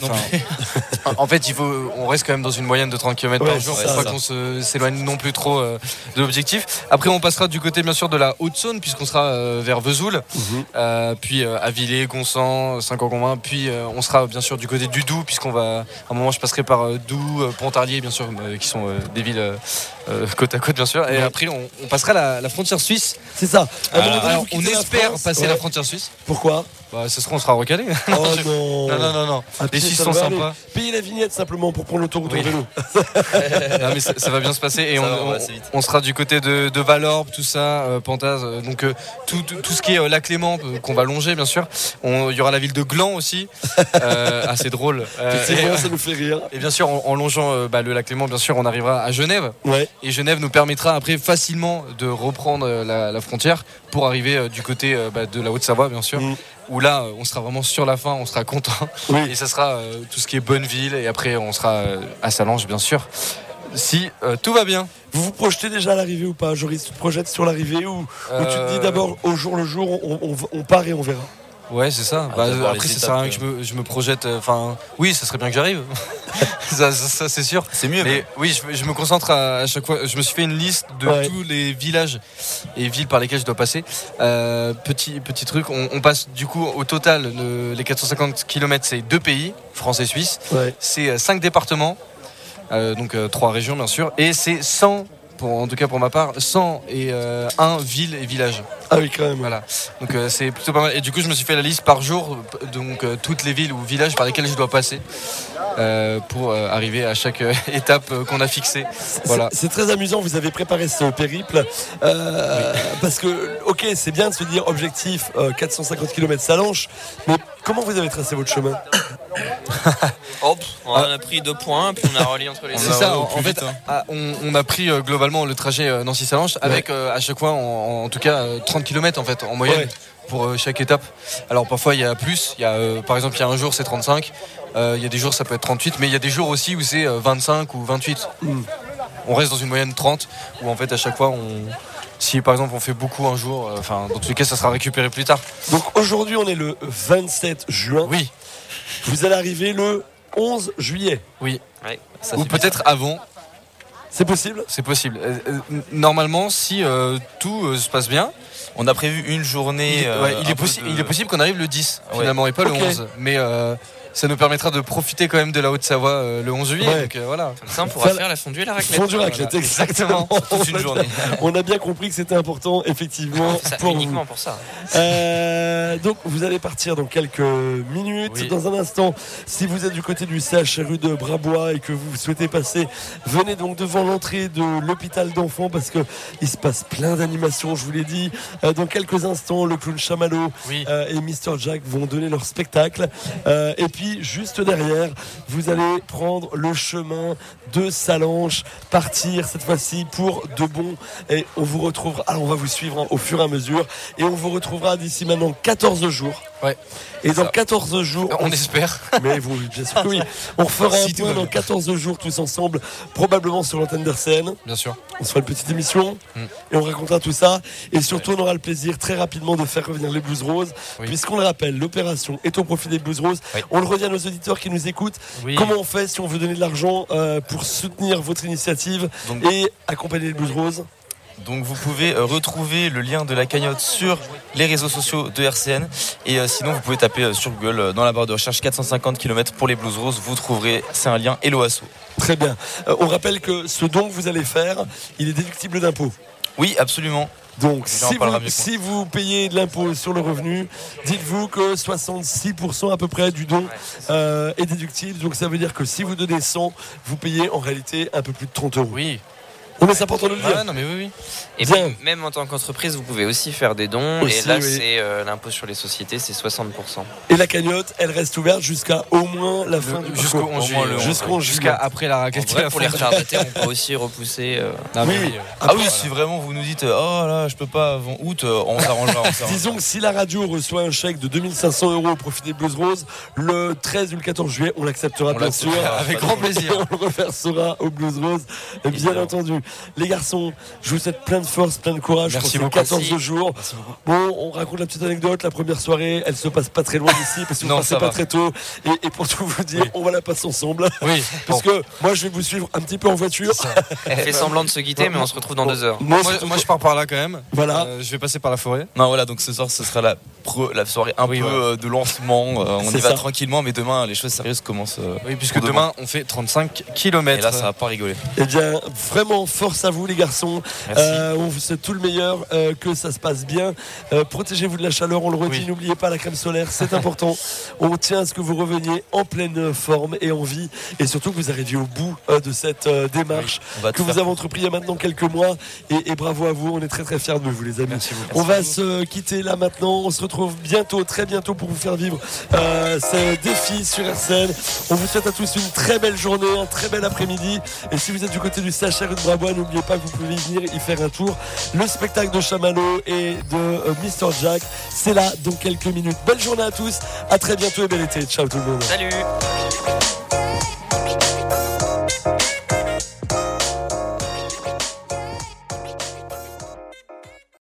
En fait, on reste quand même dans une moyenne de 30 km par jour. Faut pas qu'on s'éloigne non plus trop de l'objectif. Après, on passera du côté bien sûr de la Haute-Saône puisqu'on sera vers Vesoul, puis Avillé, Gonsan, Saint-Concombin, puis on sera bien sûr du côté du Doubs puisqu'on va. À un moment, je passerai par Doubs, Pontarlier, bien sûr, qui sont des villes côte à côte, bien sûr. Et après, on passera la frontière suisse. C'est ça. Alors, on espère passer la frontière suisse. Pourquoi? On sera recalé. Oh non. Non. Les Suisses sont sympas. Payez la vignette simplement pour prendre l'autoroute en vélo. Non, mais ça va bien se passer. Et on sera du côté de Valorbe, tout ça, Pantaz. Donc tout ce qui est Lac Léman, qu'on va longer bien sûr. Il y aura la ville de Gland aussi. Assez drôle. Effectivement, ça nous fait rire. Et bien sûr, en longeant le Lac Léman, bien sûr, on arrivera à Genève. Ouais. Et Genève nous permettra après facilement de reprendre la frontière pour arriver du côté de la Haute-Savoie, bien sûr. Où là, on sera vraiment sur la fin, on sera content. Oui. Et ça sera tout ce qui est Bonneville. Et après, on sera à Salange, bien sûr. Si tout va bien. Vous vous projetez déjà à l'arrivée ou pas? Joris, tu te projettes sur l'arrivée ou tu te dis d'abord au jour le jour, on part et on verra? Ouais, c'est ça. Après, ça sert à rien que je me projette. Oui, ça serait bien que j'arrive. ça c'est sûr. C'est mieux. Mais oui, je me concentre à chaque fois. Je me suis fait une liste de tous les villages et villes par lesquelles je dois passer. Petit truc. On passe du coup au total les 450 km, c'est 2 pays, France et Suisse. Ouais. C'est 5 départements. donc 3 régions bien sûr, et c'est 100. En tout cas pour ma part, 101 villes et villages. Ah oui, quand même. Voilà. Donc c'est plutôt pas mal. Et du coup, je me suis fait la liste par jour, donc toutes les villes ou villages par lesquels je dois passer pour arriver à chaque étape qu'on a fixée. Voilà. C'est très amusant, vous avez préparé ce périple parce que, ok, c'est bien de se dire objectif 450 km Sallanches, mais comment vous avez tracé votre chemin? On a pris 2 points, puis on a relié entre les deux. C'est ça, en fait, on a pris globalement le trajet Nancy-Sallanches avec à chaque fois, en tout cas, 30 km en fait, en moyenne. Pour chaque étape. Alors parfois il y a plus, par exemple il y a un jour c'est 35, il y a des jours ça peut être 38, mais il y a des jours aussi où c'est 25 ou 28. On reste dans une moyenne 30 où en fait à chaque fois si par exemple on fait beaucoup un jour, dans tous les cas ça sera récupéré plus tard. Donc aujourd'hui on est le 27 juin. Oui. Vous allez arriver le 11 juillet. Oui. Ou peut-être avant. C'est possible ? C'est possible. Normalement, si tout se passe bien, on a prévu une journée. Il est possible qu'on arrive le 10 finalement et pas le 11. Mais ça nous permettra de profiter quand même de la Haute-Savoie le 11 juillet. Donc voilà. Comme ça, on pourra faire la fondue et la raclette. Fondue raclette, exactement. Toute une journée. On a bien compris que c'était important, effectivement. Uniquement pour ça. Donc vous allez partir dans quelques minutes. Oui. Dans un instant, si vous êtes du côté du CHRU de Brabois et que vous souhaitez passer, venez donc devant l'entrée de l'hôpital d'enfants parce qu'il se passe plein d'animations, je vous l'ai dit. Dans quelques instants, le clown Chamallow et Mr Jack vont donner leur spectacle. Et puis juste derrière, vous allez prendre le chemin de Sallanches, partir cette fois-ci pour de bon. Et on vous retrouvera, alors on va vous suivre au fur et à mesure, et on vous retrouvera d'ici maintenant 14 jours. Ouais. Et dans 14 jours, on espère. Mais vous, bien sûr que oui. On refera un point dans 14 jours tous ensemble, probablement sur l'antenne d'RCN. Bien sûr. On se fera une petite émission et on racontera tout ça. Et surtout, on aura le plaisir très rapidement de faire revenir les Blues Roses, puisqu'on le rappelle, l'opération est au profit des Blues Roses. On le redit à nos auditeurs qui nous écoutent. Comment on fait si on veut donner de l'argent pour soutenir votre initiative et accompagner les Blues Roses? Donc vous pouvez retrouver le lien de la cagnotte sur les réseaux sociaux de RCN et sinon vous pouvez taper sur Google dans la barre de recherche 450 km pour les Blues Roses, vous trouverez, c'est un lien Hello Asso. Très bien. On rappelle que ce don que vous allez faire, il est déductible d'impôt. Oui, absolument. Donc si vous payez de l'impôt sur le revenu, dites-vous que 66% à peu près du don est déductible. Donc ça veut dire que si vous donnez 100, vous payez en réalité un peu plus de 30 €. Oui. Mais c'est important de le dire. Non, mais oui. Et puis, même en tant qu'entreprise, vous pouvez aussi faire des dons. Aussi, et là, c'est l'impôt sur les sociétés, c'est 60%. Et la cagnotte, elle reste ouverte jusqu'à au moins la fin du jusqu'au 11 juillet. Jusqu'à après la raclette. Pour les retardataires, on peut aussi repousser. Si vraiment vous nous dites oh là, je peux pas avant août, on s'arrangera. Disons que si la radio reçoit un chèque de 2500 € au profit des Blues Roses, le 13 ou le 14 juillet, on l'acceptera bien sûr. Avec grand plaisir. On le reversera aux Blues Roses, bien entendu. Les garçons, je vous souhaite plein de force, plein de courage. Merci pour beaucoup. ces 14 jours. Bon, on raconte la petite anecdote. La première soirée, elle se passe pas très loin d'ici parce que vous passez pas très tôt. Et pour tout vous dire, on va la passer ensemble. Oui. Parce que moi, je vais vous suivre un petit peu en voiture. Elle fait semblant de se quitter, mais on se retrouve dans 2 heures. Moi, je pars par là quand même. Voilà. Je vais passer par la forêt. Non, voilà. Donc ce soir, ce sera la soirée un peu de lancement. On y va tranquillement, mais demain, les choses sérieuses commencent. Oui, puisque demain, on fait 35 km. Et là, ça va pas rigoler. Eh bien, vraiment, force à vous, les garçons. On vous souhaite tout le meilleur, que ça se passe bien. Protégez-vous de la chaleur, on le redit. N'oubliez pas la crème solaire, c'est important. On tient à ce que vous reveniez en pleine forme et en vie, et surtout que vous arriviez au bout de cette démarche que vous avez entrepris il y a maintenant quelques mois. Et bravo à vous, on est très très fiers de vous, les amis. On va se quitter là maintenant. On se retrouve bientôt, très bientôt, pour vous faire vivre ce défi sur RCN. On vous souhaite à tous une très belle journée, un très bel après-midi. Et si vous êtes du côté du CHRU de Brabois, n'oubliez pas que vous pouvez venir y faire un tour. Le spectacle de Chamallow et de Mr Jack, c'est là dans quelques minutes. Belle journée à tous, à très bientôt et bel été. Ciao tout le monde. Salut.